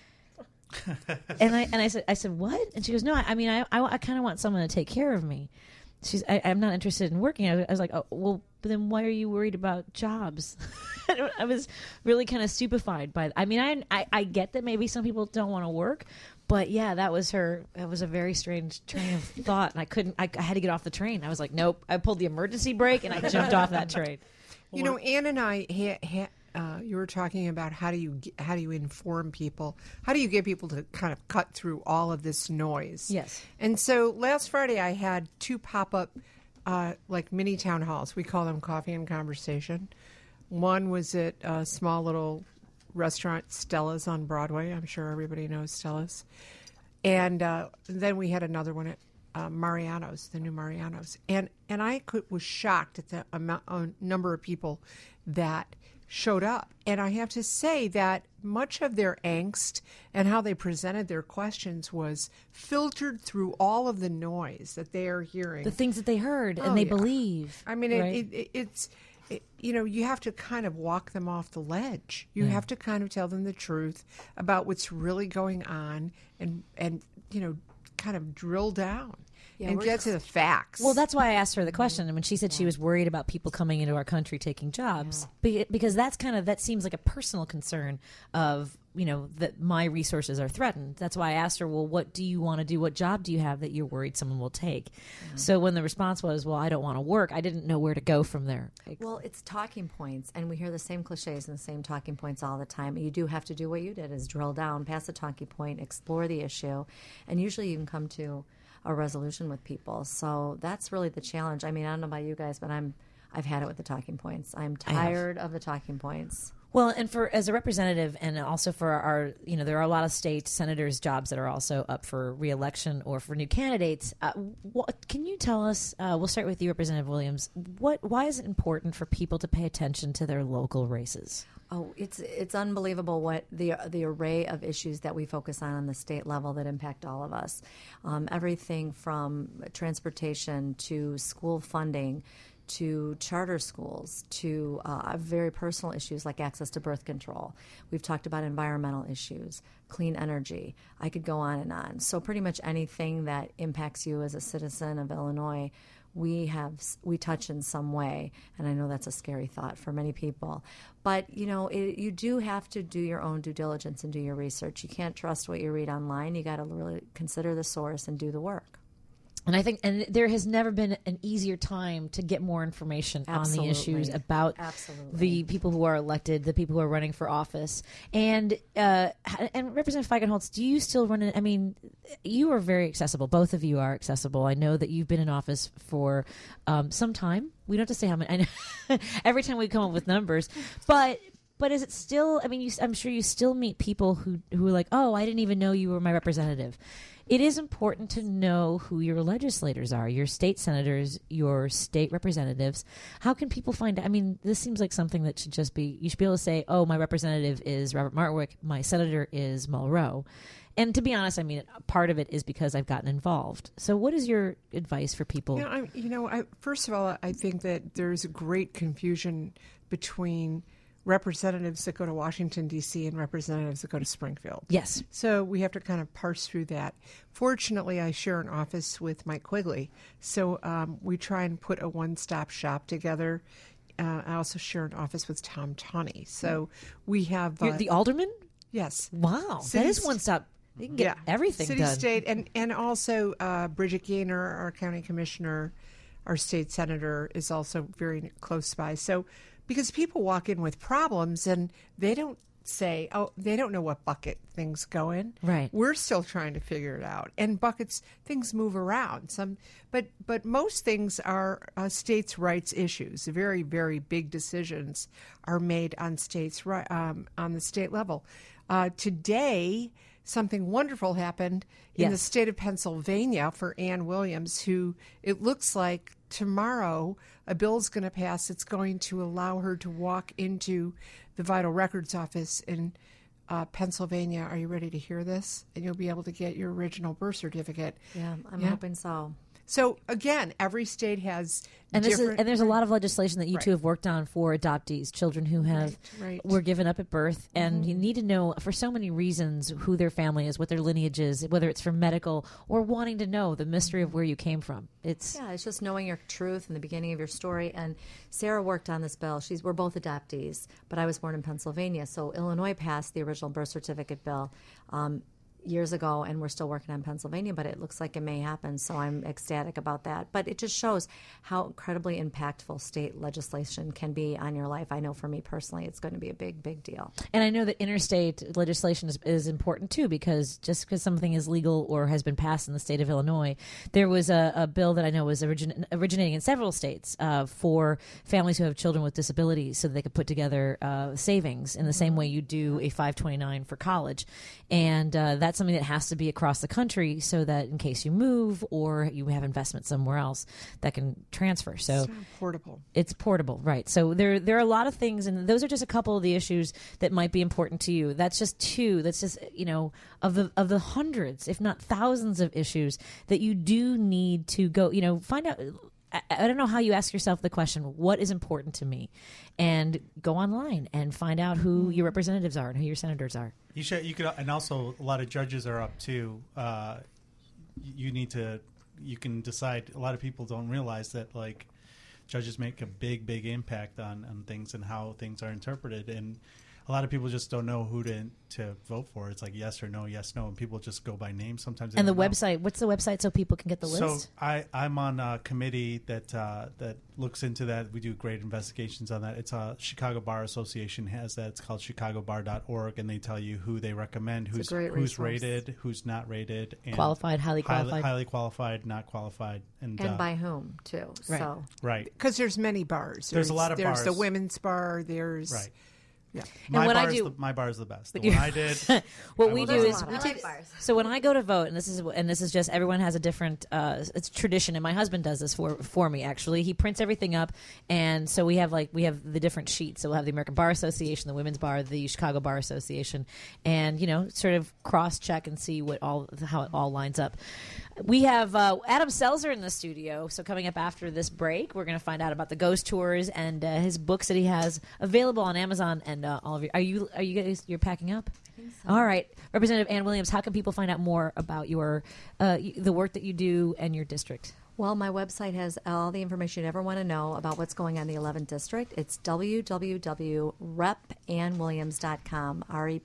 and I said, what? And she goes, no, I mean, I kind of want someone to take care of me. I'm not interested in working. I was like, oh, well, but then why are you worried about jobs? I was really kind of stupefied by. I mean, I get that maybe some people don't want to work, but yeah, that was a very strange train of thought, and I had to get off the train. I was like, nope. I pulled the emergency brake and I jumped off that train. Ann and I you were talking about how do you inform people? How do you get people to kind of cut through all of this noise? Yes. And so last Friday I had 2 pop-up like mini town halls. We call them Coffee and Conversation. One was at a small little restaurant, Stella's on Broadway. I'm sure everybody knows Stella's. And then we had another one at Mariano's, the new Mariano's. And I was shocked at the number of people that showed up. And I have to say that much of their angst and how they presented their questions was filtered through all of the noise that they are hearing. The things that they heard and they believe. I mean, right? it's you have to kind of walk them off the ledge. You have to kind of tell them the truth about what's really going on and kind of drill down. Yeah, and get to the facts. Well, that's why I asked her the question. And when she said she was worried about people coming into our country taking jobs, because that seems like a personal concern of, that my resources are threatened. That's why I asked her, well, what do you want to do? What job do you have that you're worried someone will take? Yeah. So when the response was, well, I don't want to work, I didn't know where to go from there. Well, it's talking points, and we hear the same cliches and the same talking points all the time. You do have to do what you did, is drill down, pass the talking point, explore the issue, and usually you can come to a resolution with people. So that's really the challenge. I mean, I don't know about you guys, but I've had it with the talking points. I'm tired of the talking points. Well, and as a representative, and also for our, there are a lot of state senators' jobs that are also up for re-election or for new candidates. Can you tell us? We'll start with you, Representative Williams. Why is it important for people to pay attention to their local races? Oh, it's unbelievable what the array of issues that we focus on the state level that impact all of us. Everything from transportation to school funding to charter schools to very personal issues like access to birth control. We've talked about environmental issues, clean energy. I could go on and on. So pretty much anything that impacts you as a citizen of Illinois, we touch in some way, and I know that's a scary thought for many people. But, you do have to do your own due diligence and do your research. You can't trust what you read online. You got to really consider the source and do the work. And I think, and there has never been an easier time to get more information on the issues about the people who are elected, the people who are running for office. And Representative Feigenholtz, do you still run? I mean, you are very accessible. Both of you are accessible. I know that you've been in office for some time. We don't have to say how many. I know every time we come up with numbers, but is it still? I mean, I'm sure you still meet people who are like, oh, I didn't even know you were my representative. It is important to know who your legislators are, your state senators, your state representatives. How can people find out? I mean, this seems like something that should just be, you should be able to say, oh, my representative is Robert Martwick, my senator is Mel Rowe. And to be honest, I mean, part of it is because I've gotten involved. So what is your advice for people? First of all, I think that there's great confusion between representatives that go to Washington, D.C. and representatives that go to Springfield. Yes. So we have to kind of parse through that. Fortunately, I share an office with Mike Quigley, so we try and put a one-stop shop together. I also share an office with Tom Tawney. So we have... You're the alderman? Yes. Wow. That is one-stop. You can get everything City, done. State, and also Bridget Gaynor, our county commissioner, our state senator, is also very close by. So... because people walk in with problems and they don't say, oh, they don't know what bucket things go in. Right. We're still trying to figure it out. And buckets, things move around. But most things are states' rights issues. Very, very big decisions are made on on the state level. Today, something wonderful happened in the state of Pennsylvania for Ann Williams, who it looks like tomorrow a bill's going to pass. It's going to allow her to walk into the Vital Records office in Pennsylvania. Are you ready to hear this? And you'll be able to get your original birth certificate. Yeah, I'm hoping so. So again, every state has and there's a lot of legislation that you two have worked on for adoptees, children who were given up at birth, and you need to know for so many reasons who their family is, what their lineage is, whether it's for medical or wanting to know the mystery of where you came from. It's just knowing your truth in the beginning of your story. And Sarah worked on this bill. We're both adoptees, but I was born in Pennsylvania, so Illinois passed the original birth certificate bill years ago, and we're still working on Pennsylvania, but it looks like it may happen, so I'm ecstatic about that. But it just shows how incredibly impactful state legislation can be on your life. I know for me personally, it's going to be a big, big deal. And I know that interstate legislation is important, too, because just because something is legal or has been passed in the state of Illinois, there was a bill that I know was originating in several states for families who have children with disabilities so that they could put together savings in the same way you do a 529 for college. And that's something that has to be across the country so that in case you move or you have investment somewhere else that can transfer. So portable. It's portable, right. So there are a lot of things, and those are just a couple of the issues that might be important to you. That's just two. That's just, of the hundreds, if not thousands of issues that you do need to go, find out. I don't know how you ask yourself the question, what is important to me? And go online and find out who your representatives are and who your senators are. You could, and also a lot of judges are up too. You can decide. A lot of people don't realize that judges make a big impact on things and how things are interpreted, and a lot of people just don't know who to vote for. It's like yes or no, and people just go by name sometimes. And the website, what's the website so people can get the list? So I'm on a committee that looks into that. We do great investigations on that. It's Chicago Bar Association has that. It's called chicagobar.org, and they tell you who they recommend, who's rated, who's not rated, and qualified, highly qualified, not qualified, and by whom too. Right. So because there's many bars. There's a lot of bars. There's the women's bar. There's right. Yeah. My bar is the best. The one I did. What we do is we take bars. So when I go to vote, and this is just everyone has a different it's tradition, and my husband does this for me actually. He prints everything up, and so we have the different sheets. So we'll have the American Bar Association, the Women's Bar, the Chicago Bar Association, and sort of cross check and see how it all lines up. We have Adam Selzer in the studio. So coming up after this break, we're going to find out about the ghost tours and his books that he has available on Amazon. And all of you, are you guys? You're packing up? I think so. All right, Representative Ann Williams. How can people find out more about your the work that you do and your district? Well, my website has all the information you ever want to know about what's going on in the 11th District. It's www.repannwilliams.com,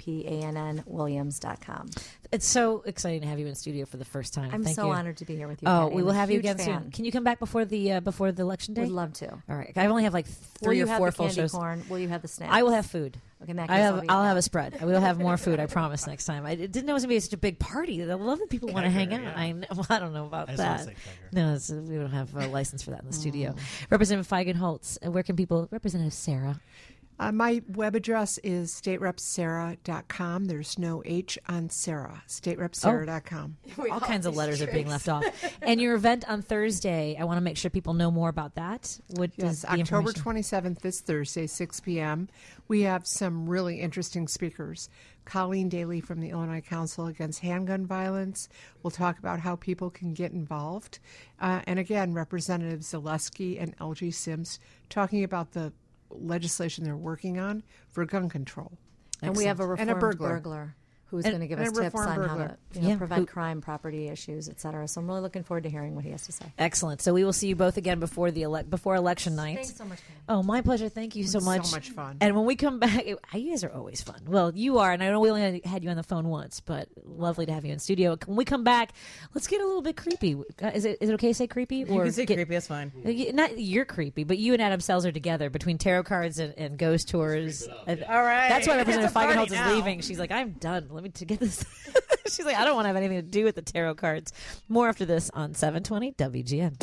REPANN It's so exciting to have you in studio for the first time. I'm Thank so you. honored to be here with you. Oh, Patty. we will have you again fan. soon. Can you come back before the election day? Would love to. All right. I only have 3 or 4 full shows. Corn? Will you have the snacks? I will have food. Okay, I'll have a spread. I will have more food. I promise next time. I didn't know it was going to be such a big party. I love that people want to hang out. Yeah. I don't know about that. No, we don't have a license for that in the studio. Representative Feigenholtz, where can people? Representative Sarah. My web address is staterepsarah.com. There's no H on Sarah. Staterepsarah.com. All kinds of letters are being left off. And your event on Thursday, I want to make sure people know more about that. Yes, October 27th, this Thursday, 6 p.m. We have some really interesting speakers. Colleen Daly from the Illinois Council Against Handgun Violence will talk about how people can get involved. And again, Representatives Zaleski and L.G. Sims talking about the legislation they're working on for gun control. And we have a reformed burglar who's going to give us and tips reform on how burglar. to prevent crime, property issues, et cetera. So I'm really looking forward to hearing what he has to say. Excellent. So we will see you both again before before election night. Thanks so much, Pam. Oh, my pleasure. Thank you so much. So much fun. And when we come back, you guys are always fun. Well, you are, and I know we only had you on the phone once, but lovely to have you in studio. When we come back, let's get a little bit creepy. Is it okay to say creepy? You can say creepy. That's fine. Not you're creepy, but you and Adam Selzer together between tarot cards and ghost tours. All right. That's why Representative Feigenholtz is now. leaving. She's like, I'm done. Let me to get this. She's like, I don't want to have anything to do with the tarot cards. More after this on 720 WGN.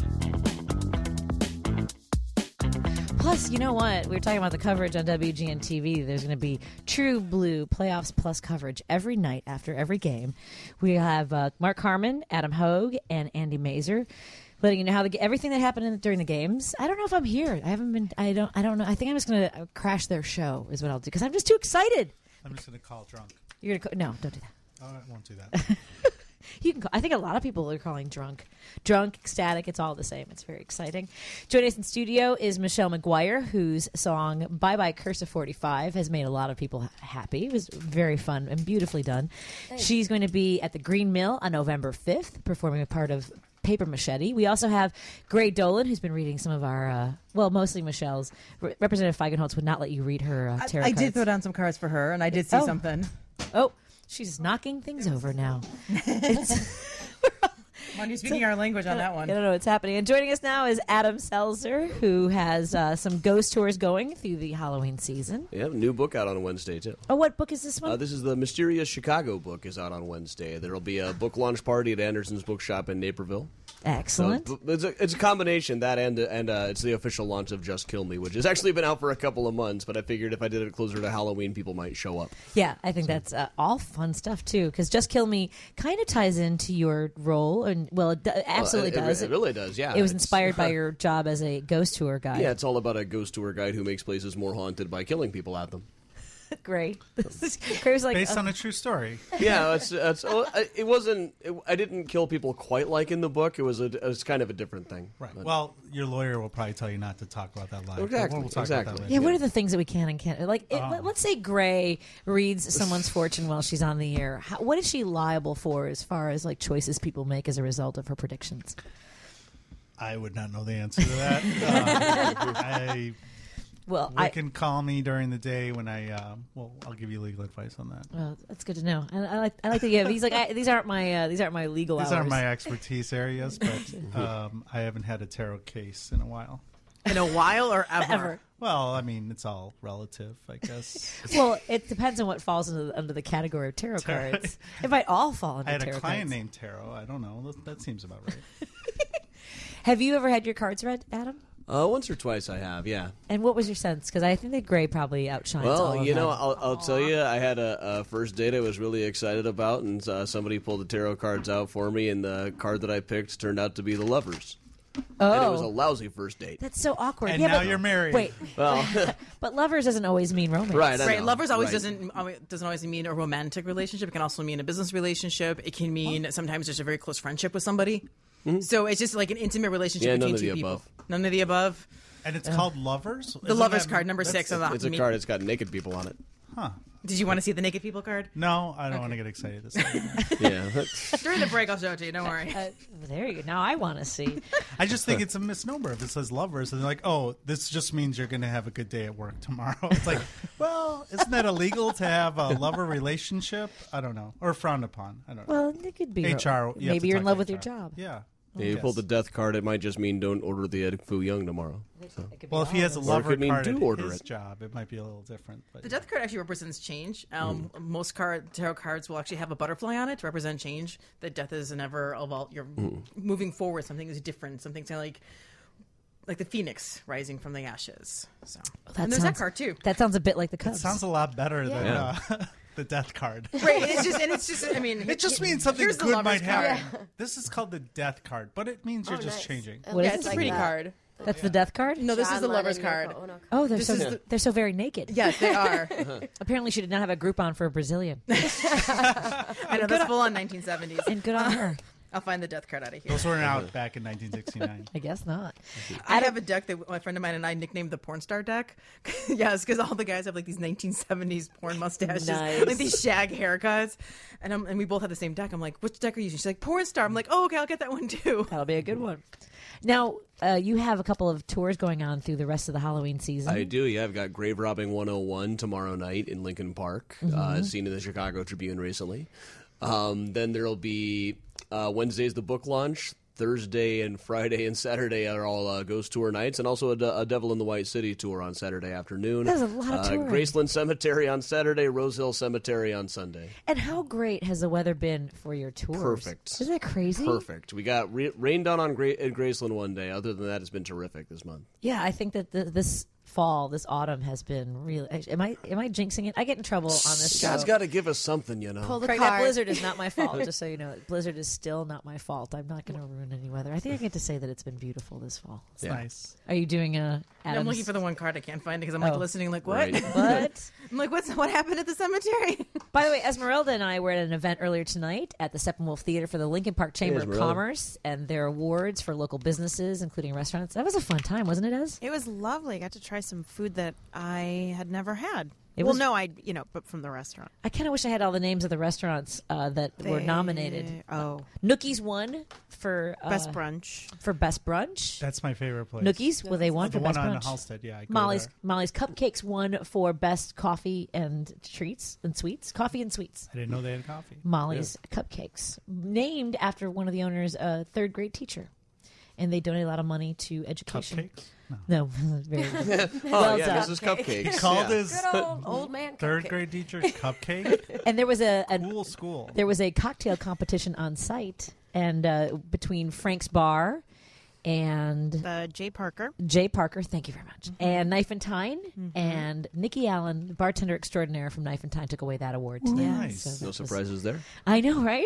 Plus, you know what? We were talking about the coverage on WGN TV. There's going to be True Blue Playoffs Plus coverage every night after every game. We have Mark Carman, Adam Hogue, and Andy Mazer letting you know how everything that happened during the games. I don't know if I'm here. I haven't been. I don't know. I think I'm just going to crash their show is what I'll do because I'm just too excited. I'm just going to call drunk. You're gonna no, don't do that. Oh, I won't do that. You can. I think a lot of people are calling drunk, ecstatic. It's all the same. It's very exciting. Joining us in studio is Michelle McGuire, whose song "Bye Bye Curse of 45" has made a lot of people happy. It was very fun and beautifully done. Thanks. She's going to be at the Green Mill on November 5th, performing a part of Paper Machete. We also have Gray Dolan, who's been reading some of our, mostly Michelle's. Representative Feigenholtz would not let you read her tarot I cards. did throw down some cards for her, and I did see something. Oh, she's knocking things over now. When you're speaking our language on that one. I don't know what's happening. And joining us now is Adam Selzer, who has some ghost tours going through the Halloween season. Yeah, new book out on Wednesday, too. Oh, what book is this one? This is the Mysterious Chicago book is out on Wednesday. There will be a book launch party at Anderson's Bookshop in Naperville. Excellent. So it's a combination, that and it's the official launch of Just Kill Me, which has actually been out for a couple of months, but I figured if I did it closer to Halloween, people might show up. Yeah, I think that's all fun stuff, too, because Just Kill Me kind of ties into your role, and it absolutely does. It really does, yeah. It was inspired by your job as a ghost tour guide. Yeah, it's all about a ghost tour guide who makes places more haunted by killing people at them. Great. Gray was like, based on a true story. Yeah, it wasn't. I didn't kill people quite like in the book. It was kind of a different thing. Right. Well, your lawyer will probably tell you not to talk about that live. Exactly. We'll talk about that later. Yeah, what are the things that we can and can't? Like, let's say Gray reads someone's fortune while she's on the air. What is she liable for as far as like choices people make as a result of her predictions? I would not know the answer to that. You can call me during the day when I'll give you legal advice on that. Well, that's good to know. I like to give. He's like, these aren't my legal hours. These aren't my expertise areas, but I haven't had a tarot case in a while. In a while or ever? Well, I mean, it's all relative, I guess. Well, it depends on what falls under the category of tarot cards. It might all fall under tarot cards. I had a client named Tarot. I don't know. That seems about right. Have you ever had your cards read, Adam? Once or twice I have, yeah. And what was your sense? Because I think that Gray probably outshines all of them. I'll tell you, I had a first date I was really excited about, and somebody pulled the tarot cards out for me, and the card that I picked turned out to be the Lovers. Oh. And it was a lousy first date. That's so awkward. And now you're married. Wait. Well, but Lovers doesn't always mean romance. Right. Lovers always doesn't always mean a romantic relationship. It can also mean a business relationship. It can mean sometimes just a very close friendship with somebody. Mm-hmm. So it's just like an intimate relationship between two people. Above. None of the above. And it's called Lovers? The Lovers card, number 6. It's a card. It's got naked people on it. Huh. Did you want to see the naked people card? No, I don't want to get excited this time. Yeah. During the break, I'll show it to you. Don't worry. There you go. Now I want to see. I just think it's a misnomer if it says Lovers. And they're like, oh, this just means you're going to have a good day at work tomorrow. It's like, well, isn't that illegal to have a lover relationship? I don't know. Or frowned upon. I don't know. Well, it could be. HR. Maybe you're in love with your job. Yeah. Yeah, you pull the death card, it might just mean don't order the Ed Fu Young tomorrow. So. Well, if he has a lover card at order his job, it might be a little different. But the death card actually represents change. Most tarot cards will actually have a butterfly on it to represent change. That death is never about you're moving forward. Something is different. Something's kind of like the phoenix rising from the ashes. So and there's that card too. That sounds a bit like the Cubs. It sounds a lot better than the death card. Right. It's just. I mean, it just means something good might happen. Yeah. This is called the death card, but it means you're just changing. It's a pretty card. That's the death card? No, this is the Lover's card. Oh, they're so very naked. Yes, they are. Apparently, she did not have a Groupon for a Brazilian. I know, that's full on 1970s. And good on her. I'll find the death card out of here. Those weren't out back in 1969. I guess not. I have a deck that my friend of mine and I nicknamed the porn star deck. Yes, because all the guys have like these 1970s porn mustaches, Nice. like these shag haircuts, and we both have the same deck. I'm like, which deck are you using? She's like, porn star. I'm like, oh, okay, I'll get that one too. That'll be a good one. Now, you have a couple of tours going on through the rest of the Halloween season. I do, yeah. I've got Grave Robbing 101 tomorrow night in Lincoln Park, seen in the Chicago Tribune recently. Then there'll be Wednesday's the book launch. Thursday and Friday and Saturday are all ghost tour nights, and also a Devil in the White City tour on Saturday afternoon. There's a lot of touring. Graceland Cemetery on Saturday, Rose Hill Cemetery on Sunday. And how great has the weather been for your tours? Perfect. Isn't that crazy? Perfect. We got rained on at Graceland one day. Other than that, it's been terrific this month. Yeah, I think that this autumn has been really. Am I jinxing it? I get in trouble on this show. God's got to give us something, you know. Pull the Craig, card. that blizzard is not my fault. Just so you know, blizzard is still not my fault. I'm not going to ruin any weather. I think I get to say that it's been beautiful this fall. It's nice. Are you doing a? I'm looking for the one card I can't find because I'm like listening, like what? Right. What? I'm like, what happened at the cemetery? By the way, Esmeralda and I were at an event earlier tonight at the Steppenwolf Theater for the Lincoln Park Chamber of Commerce and their awards for local businesses, including restaurants. That was a fun time, wasn't it, Ez? It was lovely. I got to try some food that I had never had. But from the restaurant. I kind of wish I had all the names of the restaurants that were nominated. Nookie's won for Best Brunch. For Best Brunch. That's my favorite place. Nookie's, well, they won the for one Best on Brunch. Halstead, yeah. I go Molly's there. Cupcakes won for Best Coffee and Treats and Sweets. Coffee and Sweets. I didn't know they had coffee. Molly's Cupcakes, named after one of the owner's third grade teacher, and they donate a lot of money to education. Cupcakes? No, very well done. Mrs. Cupcakes. He called his old man third grade teacher Cupcake. And there was a cool school. There was a cocktail competition on site, and between Frank's Bar and Jay Parker. Thank you very much. And Knife and Tine, and Nikki Allen, bartender extraordinaire from Knife and Tine, took away that award today. Nice. So No surprises there. I know, right?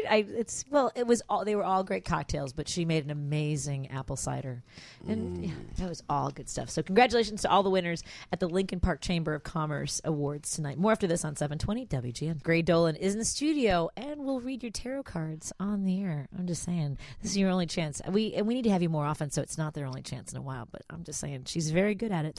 They were all great cocktails, but she made an amazing apple cider, and that was all good stuff. So congratulations to all the winners at the Lincoln Park Chamber of Commerce Awards tonight. More after this on 720 WGN. Gray Dolan is in the studio, and we'll read your tarot cards on the air. I'm just saying, this is your only chance. We need to have you more often, so it's not their only chance in a while. But I'm just saying, she's very good at it.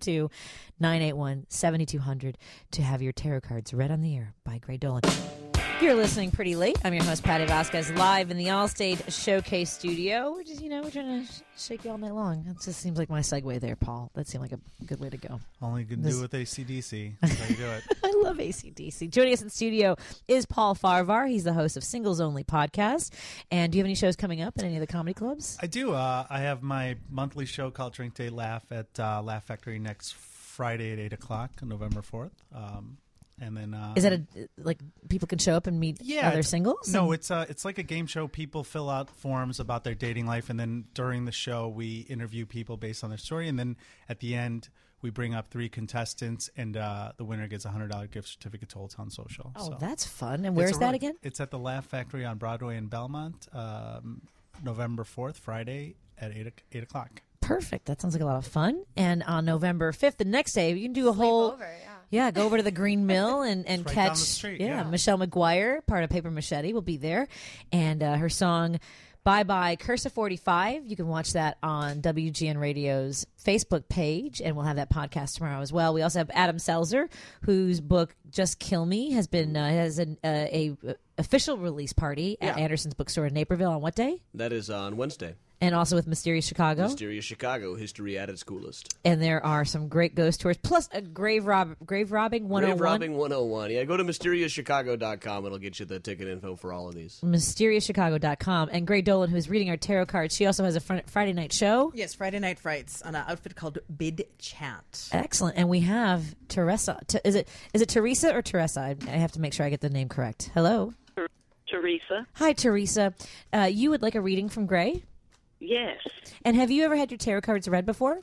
312-981-7200 to have your tarot cards read on the air by Gray Dolan. You're listening Pretty Late. I'm your host, Patty Vasquez, live in the Allstate Showcase studio. We're just, we're trying to shake you all night long. That just seems like my segue there, Paul. That seemed like a good way to go. Only you can do with AC/DC. That's how you do it. I love AC/DC. Joining us in studio is Paul Farvar. He's the host of Singles Only Podcast. And do you have any shows coming up at any of the comedy clubs? I do. I have my monthly show called Drink Day Laugh at Laugh Factory next Friday at 8 o'clock on November 4th. And then is that people can show up and meet other singles? No, it's like a game show. People fill out forms about their dating life, and then during the show we interview people based on their story, and then at the end we bring up 3 contestants, and the winner gets a $100 gift certificate to Old Town Social. Oh, so that's fun! And where's that again? It's at the Laugh Factory on Broadway in Belmont, November 4th, Friday at 8 o'clock. Perfect. That sounds like a lot of fun. And on November 5th, the next day, you can do a whole. Go over to the Green Mill and right catch down the street, Michelle McGuire, part of Paper Machete, will be there. And her song Bye Bye Curse of 45. You can watch that on WGN Radio's Facebook page, and we'll have that podcast tomorrow as well. We also have Adam Selzer, whose book Just Kill Me has an official release party at Anderson's Bookstore in Naperville on what day? That is on Wednesday. And also with Mysterious Chicago. Mysterious Chicago, history at its coolest. And there are some great ghost tours, plus a grave robbing 101. Grave robbing 101. Yeah, go to mysteriouschicago.com. It'll get you the ticket info for all of these. Mysteriouschicago.com. And Gray Dolan, who's reading our tarot cards, she also has a Friday night show. Yes, Friday Night Frights on an outfit called Bid Chat. Excellent. And we have Teresa. Is it Teresa or Teresa? I have to make sure I get the name correct. Hello. Teresa. Hi, Teresa. You would like a reading from Gray? Yes. And have you ever had your tarot cards read before?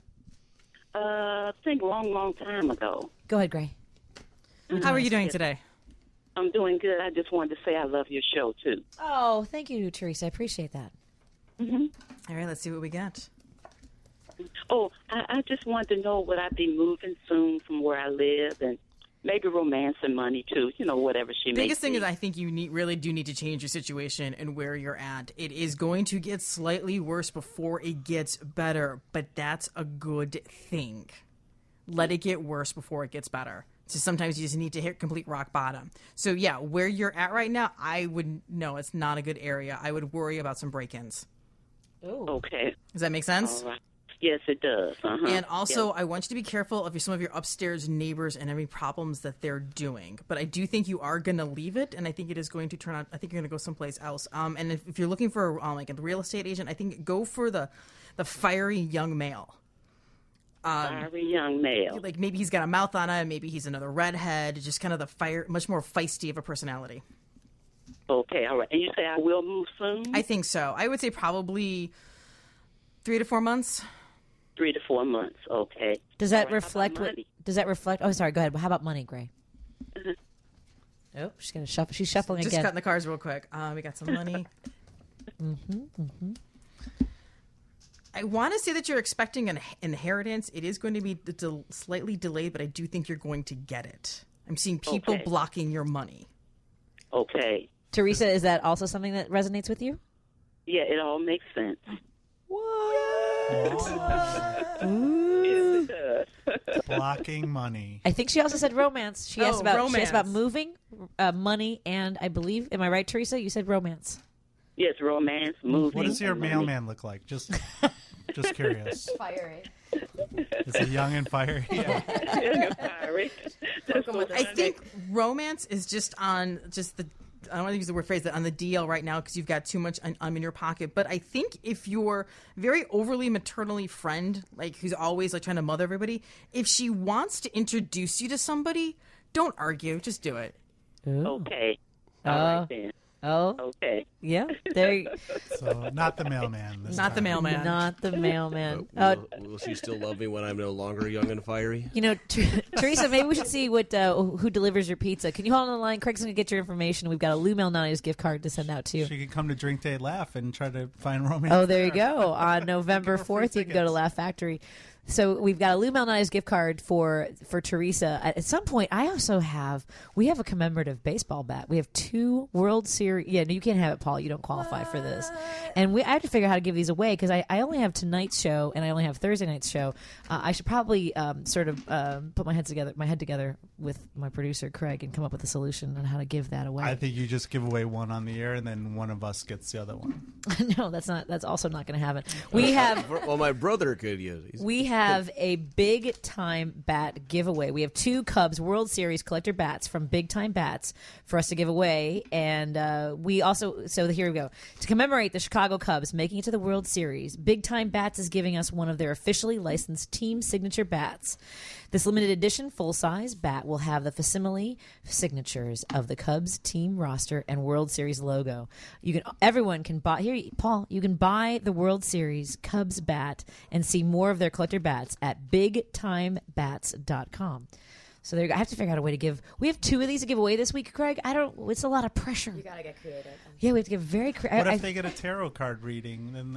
I think a long time ago. Go ahead, Gray. How are you doing today? I'm doing good. I just wanted to say I love your show, too. Oh, thank you, Teresa. I appreciate that. Mm-hmm. All right, let's see what we got. Oh, I just wanted to know, would I be moving soon from where I live? And maybe romance and money too. Whatever she makes. Biggest thing is I think you really do need to change your situation and where you're at. It is going to get slightly worse before it gets better, but that's a good thing. Let it get worse before it gets better. So sometimes you just need to hit complete rock bottom. So yeah, where you're at right now, I would no, it's not a good area. I would worry about some break-ins. Oh. Okay. Does that make sense? All right. Yes, it does. Uh-huh. And also, I want you to be careful of some of your upstairs neighbors and any problems that they're doing. But I do think you are going to leave it, and I think it is going to turn out. I think you're going to go someplace else. And if you're looking for like a real estate agent, I think go for the fiery young male. Fiery young male. Like maybe he's got a mouth on him, maybe he's another redhead. Just kind of the much more feisty of a personality. Okay, all right. And you say I will move soon? I think so. I would say probably 3 to 4 months. 3 to 4 months. Okay. Does that reflect what? Does that reflect? Oh, sorry. Go ahead. How about money, Gray? Oh, she's gonna shuffle. She's shuffling just again. Just cutting the cards real quick. We got some money. I want to say that you're expecting an inheritance. It is going to be slightly delayed, but I do think you're going to get it. I'm seeing people blocking your money. Okay. Teresa, is that also something that resonates with you? Yeah, it all makes sense. Blocking money. I think she also said romance. She asked about romance. She asked about moving, money, and I believe, am I right, Teresa? You said romance. Yes, romance, moving. What does your mailman look like? Just curious. Fiery. Is it young and fiery? Yeah. I think romance is just on the. I don't want to use the word phrase that on the DL right now because you've got too much in your pocket. But I think if you're very overly maternally friend, like who's always like trying to mother everybody, if she wants to introduce you to somebody, don't argue. Just do it. Ooh. Okay. All right then. Oh. Okay. Yeah. There. So not the mailman. Not the mailman. Not the mailman. Will she still love me when I'm no longer young and fiery? Teresa, maybe we should see what who delivers your pizza. Can you hold on the line? Craig's going to get your information. We've got a Lou Malnati's gift card to send out to you. She can come to Drink Day Laugh and try to find romance. Oh, there you go. On November 4th, you can go to Laugh Factory. So we've got a Lou Malnati's gift card for Teresa. At some point, we have a commemorative baseball bat. We have 2 World Series. Yeah, no, you can't have it, Paul. You don't qualify for this. And I have to figure out how to give these away because I only have tonight's show and I only have Thursday night's show. I should probably put my head together with my producer Craig and come up with a solution on how to give that away. I think you just give away one on the air and then one of us gets the other one. No, that's also not going to happen. We have. Well, my brother could use. We have a big time bat giveaway. We have 2 Cubs World Series collector bats from Big Time Bats for us to give away, and we also. So here we go. To commemorate the Chicago Cubs making it to the World Series, Big Time Bats is giving us one of their officially licensed team signature bats. This limited edition full-size bat will have the facsimile signatures of the Cubs team roster and World Series logo. Everyone can buy here, Paul. You can buy the World Series Cubs bat and see more of their collector bats at BigTimeBats.com. So there you go. I have to figure out a way to give. We have 2 of these to give away this week, Craig. It's a lot of pressure. You gotta get creative. Yeah, we have to get very creative. What if they get a tarot card reading? Then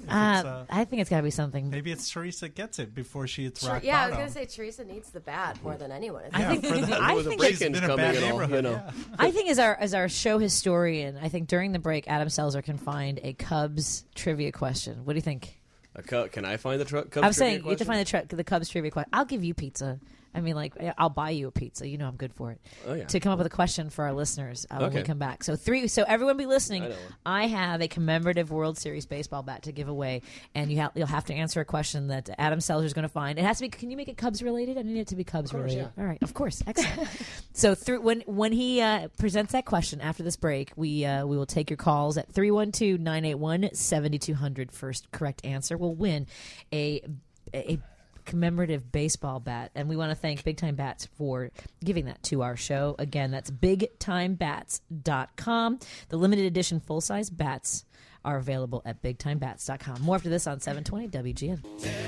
I think it's got to be something. Maybe it's Teresa gets it before she hits rock Yeah, bottom. I was gonna say Teresa needs the bat more than anyone. I think the break-ins coming and all, you know. I think as our show historian, I think during the break, Adam Selzer can find a Cubs trivia question. What do you think? Can I find the Cubs? I'm saying trivia you have to find the Cubs trivia question. I'll give you pizza. I mean, like, I'll buy you a pizza. You know I'm good for it. Oh, yeah. To come up with a question for our listeners when we come back. So everyone be listening. I have a commemorative World Series baseball bat to give away, and you'll have to answer a question that Adam Selzer is going to find. It has to be. Can you make it Cubs related? I need it to be Cubs related. Yeah. All right, of course, excellent. So when he presents that question after this break, we will take your calls at 312-981-7200. First correct answer will win a commemorative baseball bat, and we want to thank Big Time Bats for giving that to our show. Again, that's BigTimeBats.com. The limited edition full-size bats are available at BigTimeBats.com. More after this on 720 WGN.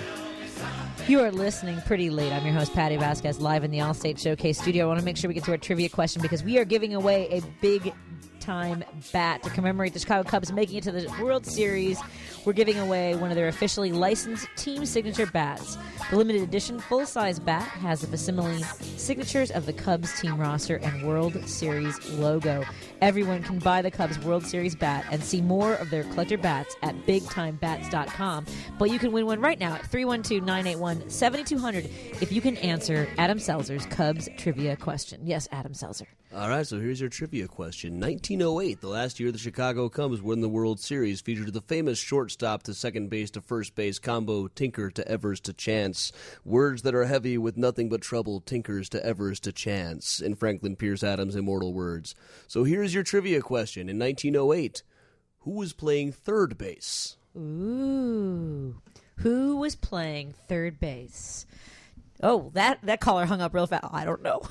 You are listening Pretty Late. I'm your host, Patty Vasquez, live in the Allstate Showcase studio. I want to make sure we get to our trivia question because we are giving away a big big-time bat to commemorate the Chicago Cubs making it to the World Series. We're giving away one of their officially licensed team signature bats. The limited edition full-size bat has the facsimile signatures of the Cubs team roster and World Series logo. Everyone can buy the Cubs World Series bat and see more of their collector bats at BigTimeBats.com. But you can win one right now at 312-981-7200 if you can answer Adam Selzer's Cubs trivia question. Yes, Adam Selzer. All right, so here's your trivia question. 1908, the last year the Chicago Cubs won the World Series, featured the famous shortstop to second base to first base combo, Tinker to Evers to Chance. Words that are heavy with nothing but trouble, Tinkers to Evers to Chance, in Franklin Pierce Adams' immortal words. So here's your trivia question. In 1908, who was playing third base? Ooh. Who was playing third base? Oh, that caller hung up real fast. I don't know.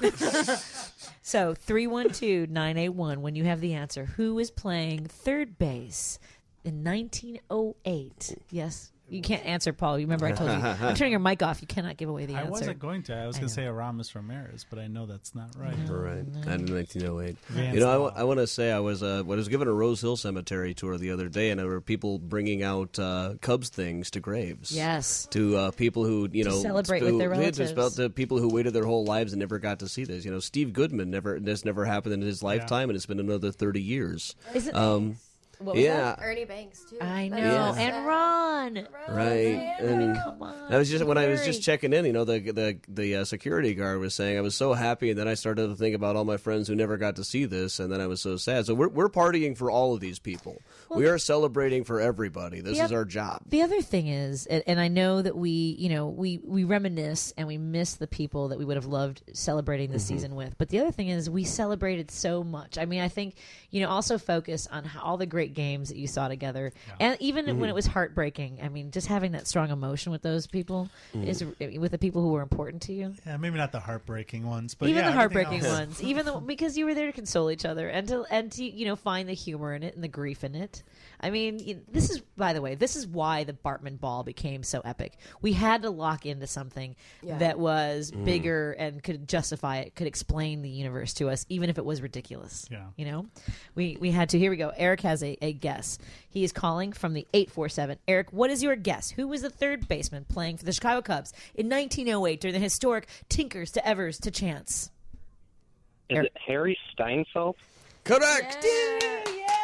So 312-981, when you have the answer, who is playing third base in 1908? Yes. You can't answer, Paul. You remember I told you. I'm turning your mic off. You cannot give away the answer. I wasn't going to. I was going to say Aramis Ramirez, but I know that's not right. Right. And in 1908. I want to say I was given a Rose Hill Cemetery tour the other day, and there were people bringing out Cubs things to graves. Yes. To people who, to celebrate with their relatives. To people who waited their whole lives and never got to see this. Steve Goodman, this never happened in his lifetime, and it's been another 30 years. Is it? What was that? Ernie Banks too. I know, and Ron. Right, and come on. I was just checking in. The security guard was saying I was so happy, and then I started to think about all my friends who never got to see this, and then I was so sad. So we're partying for all of these people. Well, we are celebrating for everybody. This is our job. The other thing is, and I know that we reminisce and we miss the people that we would have loved celebrating this season with. But the other thing is, we celebrated so much. I mean, I think also focus on all the great games that you saw together, and even when it was heartbreaking. I mean, just having that strong emotion with those people is with the people who were important to you. Yeah, maybe not the heartbreaking ones, but even the heartbreaking ones, even though because you were there to console each other and to find the humor in it and the grief in it. I mean, this is, by the way, why the Bartman Ball became so epic. We had to lock into something that was bigger and could justify it, could explain the universe to us, even if it was ridiculous. Yeah, we had to. Here we go. Eric has a guess. He is calling from the 847. Eric, what is your guess? Who was the third baseman playing for the Chicago Cubs in 1908 during the historic Tinkers to Evers to Chance? Is it Harry Steinfeld? Correct. Yeah.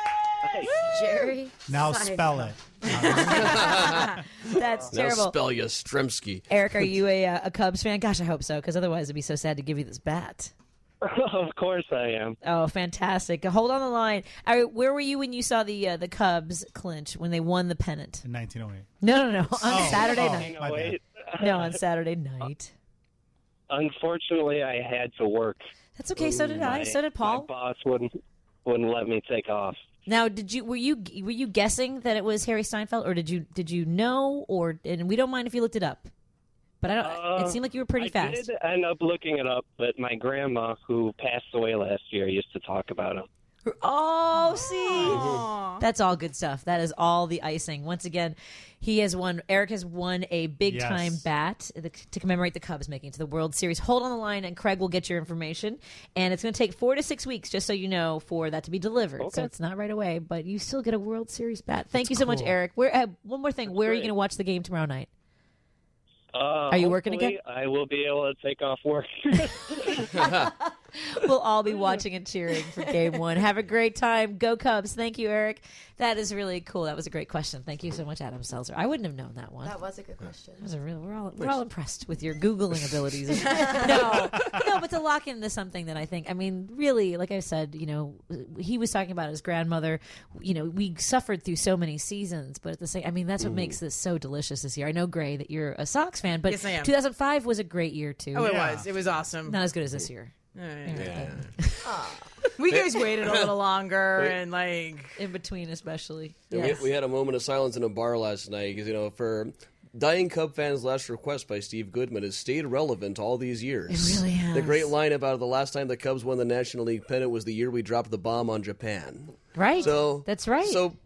Jerry. Now spell it. That's terrible. Now spell Yastrzemski. Eric, are you a Cubs fan? Gosh, I hope so, because otherwise it'd be so sad to give you this bat. Of course I am. Oh, fantastic. Hold on the line. All right, where were you when you saw the Cubs clinch, when they won the pennant? In 1908. No. On Saturday night. No, on Saturday night. Unfortunately, I had to work. That's okay. So did I. So did Paul. My boss wouldn't let me take off. Now, were you guessing that it was Harry Steinfeld, or did you know, and we don't mind if you looked it up, but it seemed like you were pretty fast. I did end up looking it up, but my grandma, who passed away last year, used to talk about him. Oh, see, that's all good stuff. That is all the icing. Once again, Eric has won a big-time bat to commemorate the Cubs making it to the World Series. Hold on the line, and Craig will get your information. And it's going to take 4 to 6 weeks, just so you know, for that to be delivered. Okay. So it's not right away, but you still get a World Series bat. Thank you so much, Eric. One more thing. Where are you going to watch the game tomorrow night? Are you working again? I will be able to take off work. We'll all be watching and cheering for Game 1. Have a great time. Go Cubs. Thank you, Eric. That is really cool. That was a great question. Thank you so much, Adam Selzer. I wouldn't have known that one. That was a good question. We're all impressed with your Googling abilities. No, but to lock into something that I think, really, like I said, he was talking about his grandmother. We suffered through so many seasons, but at the same, that's what makes this so delicious this year. I know, Gray, that you're a Sox fan, but yes, I am. 2005 was a great year too. Oh, it was. It was awesome. Not as good as this year. Yeah. We guys waited a little longer and in between, especially. Yes. We had a moment of silence in a bar last night because for dying Cub fans' last request by Steve Goodman has stayed relevant all these years. It really has. The great line about the last time the Cubs won the National League pennant was the year we dropped the bomb on Japan. Right. That's right. So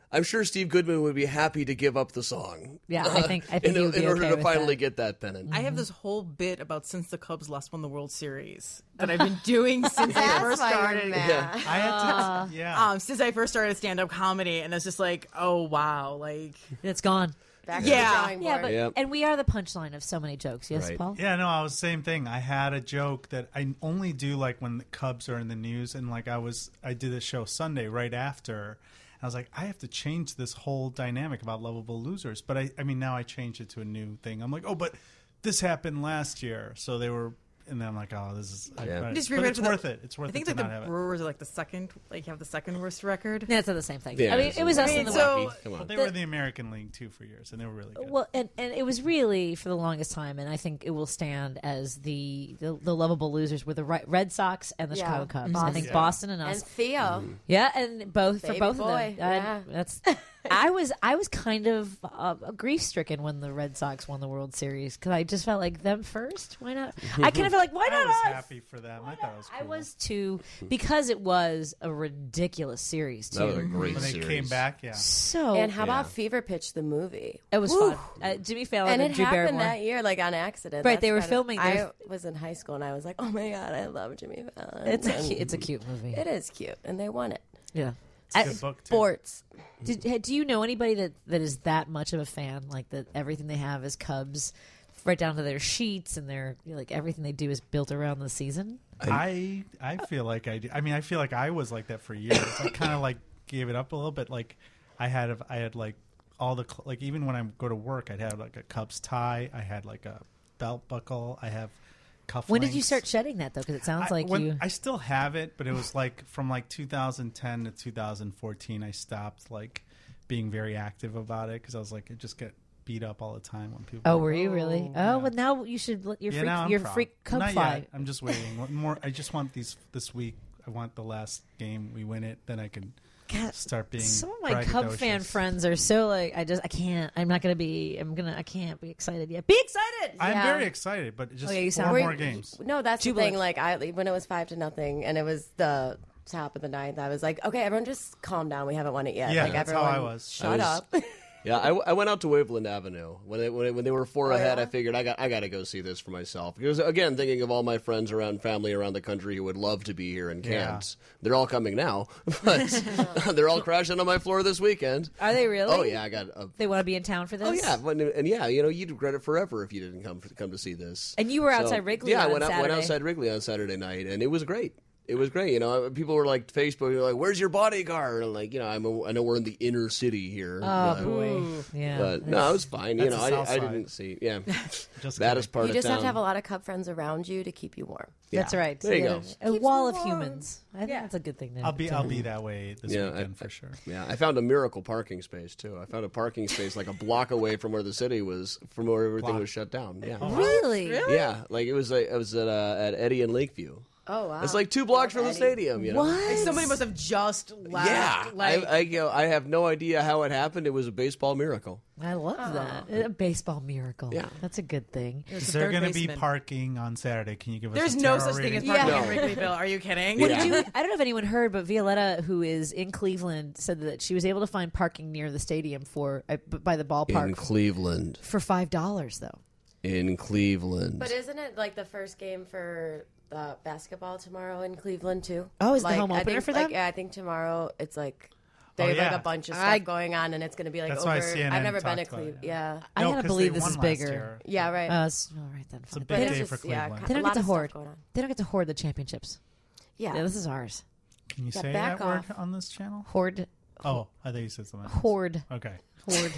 I'm sure Steve Goodman would be happy to give up the song. Yeah, I think in he would be order okay to with finally that. get that pennant. I have this whole bit about since the Cubs last won the World Series that I've been doing since I first started. I had to, since I first started stand-up comedy, and it's just like, oh wow, like it's gone. Back to the drawing board. But and we are the punchline of so many jokes. Yes, Paul. Yeah, no, I was the same thing. I had a joke that I only do like when the Cubs are in the news, and like I did a show Sunday right after. I was like, I have to change this whole dynamic about lovable losers. But I mean, now I changed it to a new thing. I'm like, oh, but this happened last year, so they were. And then I'm like, oh, this is. Just but it's worth it. It's worth I think it to like not have the it. Brewers are like the second, have the second worst record. Yeah, it's not the same thing. Yeah, I mean, it was us in the Well, they were in the American League too for years, and they were really good. Well, and it was really for the longest time, and I think it will stand as the lovable losers were the Red Sox and the Chicago Cubs. I think Boston and us And Theo. Yeah, and both Baby for both boy, of them. That's. I was kind of grief stricken when the Red Sox won the World Series because I just felt like them first. Why not? I kind of felt like why not I was us? happy for them. I thought it was cool. I was too because it was a ridiculous series too. That was a great when they series. came back, yeah. So And how about Fever Pitch, the movie? It was Woo. fun. Jimmy Fallon And and it Drew happened Barrymore. that year, like on accident. Right, That's they were kind of- filming I their- was in high school, and I was like, "Oh my god, I love Jimmy Fallon." It's a cute movie. It is cute, and they won it. Yeah. It's a good book too. Sports. Do you know anybody that is that much of a fan? Like that everything they have is Cubs, right down to their sheets and their like everything they do is built around the season. I feel like I do. I mean, I feel like I was like that for years. I kind of like gave it up a little bit. Like I had like all the like even when I go to work, I'd have like a Cubs tie. I had like a belt buckle. I have cufflinks. When did you start shedding that though? Because it sounds like you. I still have it, but it was like from like 2010 to 2014. I stopped like being very active about it because I was like, it just get beat up all the time when people. Oh, were you really? Oh, well, now you should let your freak Cub Not fly. yet. I'm just waiting. More. I just want this week. I want the last game we win it. Then I can start being. Some of my Cub fan friends are so like I can't. I'm not gonna be. I can't be excited yet. Be excited. I'm very excited, but just you four sound more games. No, that's Jubilant. the thing. Like when it was 5-0, and it was the top of the ninth, I was like, okay, everyone, just calm down. We haven't won it yet. Yeah, like, that's everyone, how I was. Shut up. Yeah, I went out to Waveland Avenue when they were 4 ahead. yeah? I figured I got to go see this for myself because again, thinking of all my friends around family around the country who would love to be here and can't. They're all coming now, but they're all crashing on my floor this weekend. Are they really? Oh yeah, I got. They want to be in town for this. Oh yeah, and yeah, you'd regret it forever if you didn't come to see this. And you were outside Wrigley. Yeah, on I went Saturday. outside Wrigley on Saturday night, and it was great. It was great. People were like, Facebook, like, "Where's your bodyguard?" And I'm like, I know we're in the inner city here. Oh boy, yeah. But no, it was fine. That's the South I Side. didn't see. Yeah, Just baddest part You of just town. have to have a lot of Cub friends around you to keep you warm. That's right. There you go. A wall of humans. I think that's a good thing. I'll be that way this weekend for sure. Yeah, I found a miracle parking space too. I found a parking space like a block away from where the city was, from where everything was shut down. Yeah, Really? yeah. Like it was at Eddie and Lakeview. Oh wow! It's like 2 blocks from the stadium. You know? What? Like somebody must have just left. Yeah, Like, I have no idea how it happened. It was a baseball miracle. I love that. A baseball miracle. Yeah. That's a good thing. Is there going to be parking on Saturday? Can you give us? There's a no tarot such thing as reading? parking in Wrigleyville. Are you kidding? What did you? I don't know if anyone heard, but Violetta, who is in Cleveland, said that she was able to find parking near the stadium by the ballpark In Cleveland. for $5 though. In Cleveland. But isn't it like the first game for the basketball tomorrow in Cleveland too? Oh, is the Like, home I opener think, for them? like, yeah, I think tomorrow it's like they Oh, have yeah. like a bunch of stuff going on, and it's going to be like That's over. why CNN I've never been to talked about Cleveland. it. Yeah. I No, gotta 'cause believe they this is won last bigger. year. Yeah, right. All right then. It's a fine. big They day don't- for yeah, Cleveland. They don't a lot get to of stuff hoard. going on. They don't get to hoard the championships. Yeah. This is ours. Can you Yeah, say back that word off. on this channel? Hoard. Oh, I thought you said something else. Hoard. Okay, Hoard.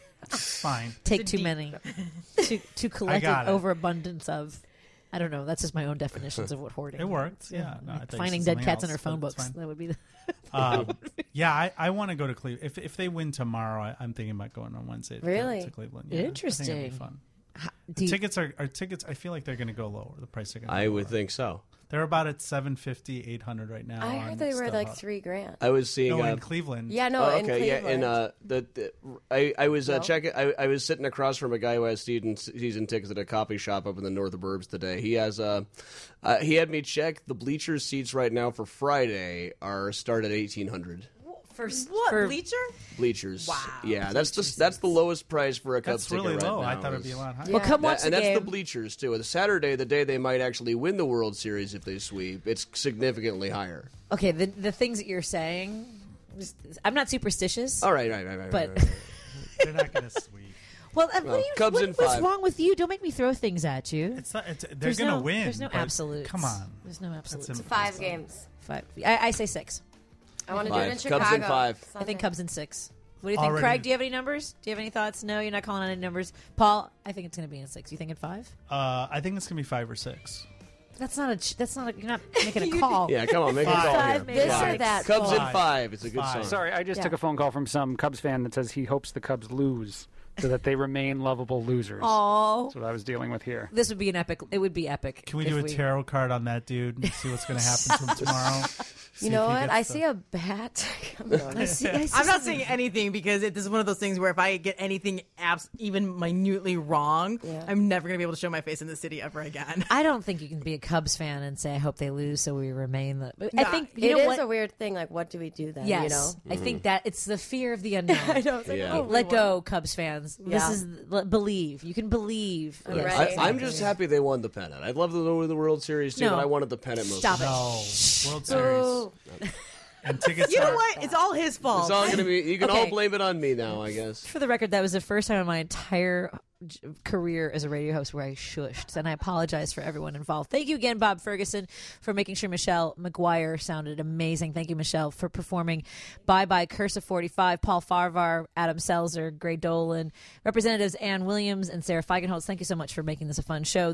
fine. Take too many. to collect got an it. overabundance of. I don't know. That's just my own definitions of what hoarding. It worked. Yeah. No, I thought you Finding said dead something cats in else, her phone but it's books. fine. That would be the. Yeah, I want to go to Cleveland. If they win tomorrow, I'm thinking about going on Wednesday. Really? To Cleveland. Yeah, I think Interesting. it'd be fun. Do The you- tickets are tickets. I feel like they're going to go lower. The price are going to. I would think so. They're about at $750, $800 right now. I on heard they were like StubHub. $3,000. I was seeing No, in Cleveland. Yeah, no, Oh, in okay, yeah, Cleveland. I was No? checking. I was sitting across from a guy who has season tickets at a coffee shop up in the north of Burbs today. He has he had me check the bleachers seats right now for Friday are start at $1,800. What, bleacher? Bleachers. Wow. Yeah, that's the lowest price for a Cubs That's really ticket low. right I now thought it'd be a lot higher. Well, come watch the and game. that's the bleachers too. The Saturday, the day they might actually win the World Series if they sweep, it's significantly higher. Okay, the things that you're saying, I'm not superstitious. All right. But They're not going to sweep. Well, Cubs in what's 5. wrong with you? Don't make me throw things at you. They're going to win. There's no but absolutes. Come on. There's no absolutes. It's 5 games. 5. I say 6. I want to do it in Chicago. Cubs in 5. I think Cubs in 6. What do you think, Already. Craig? Do you have any numbers? Do you have any thoughts? No, you're not calling on any numbers. Paul, I think it's going to be in 6. You think in 5? I think it's going to be 5 or 6. That's not a. You're not making a call. Yeah, come on, make a call here. This or that. Cubs in 5. 5. It's a good song. Sorry, I just Yeah. took a phone call from some Cubs fan that says he hopes the Cubs lose so that they remain lovable losers. Oh, That's what I was dealing with here. this would be an epic. It would be epic. Can we if do a tarot card on that dude and see what's going to happen to him tomorrow? You know what? I see a bat. I see I'm not saying anything because this is one of those things where if I get anything even minutely wrong, I'm never going to be able to show my face in the city ever again. I don't think you can be a Cubs fan and say I hope they lose so we remain the. I Nah, think It you know is what? a weird thing. Like, what do we do then? Yes, You know? I think that it's the fear of the unknown. I know. It's like, Yeah. oh, Let go, Cubs fans. Yeah. This is believe. You can believe. I'm Yes. ready. I'm just happy they won the pennant. I'd love to win the World Series too, No. but I wanted the pennant most. Stop it. No. World Ooh. Series. And tickets You know are- what? It's all his fault. It's all gonna be. You can all Okay. blame it on me now, I guess. For the record, that was the first time in my entire career as a radio host where I shushed, and I apologize for everyone involved. Thank you again, Bob Ferguson, for making sure Michelle McGuire sounded amazing. Thank you, Michelle, for performing Bye Bye Curse of 45, Paul Farvar, Adam Selzer, Gray Dolan, Representatives Ann Williams and Sarah Feigenholz. Thank you so much for making this a fun show.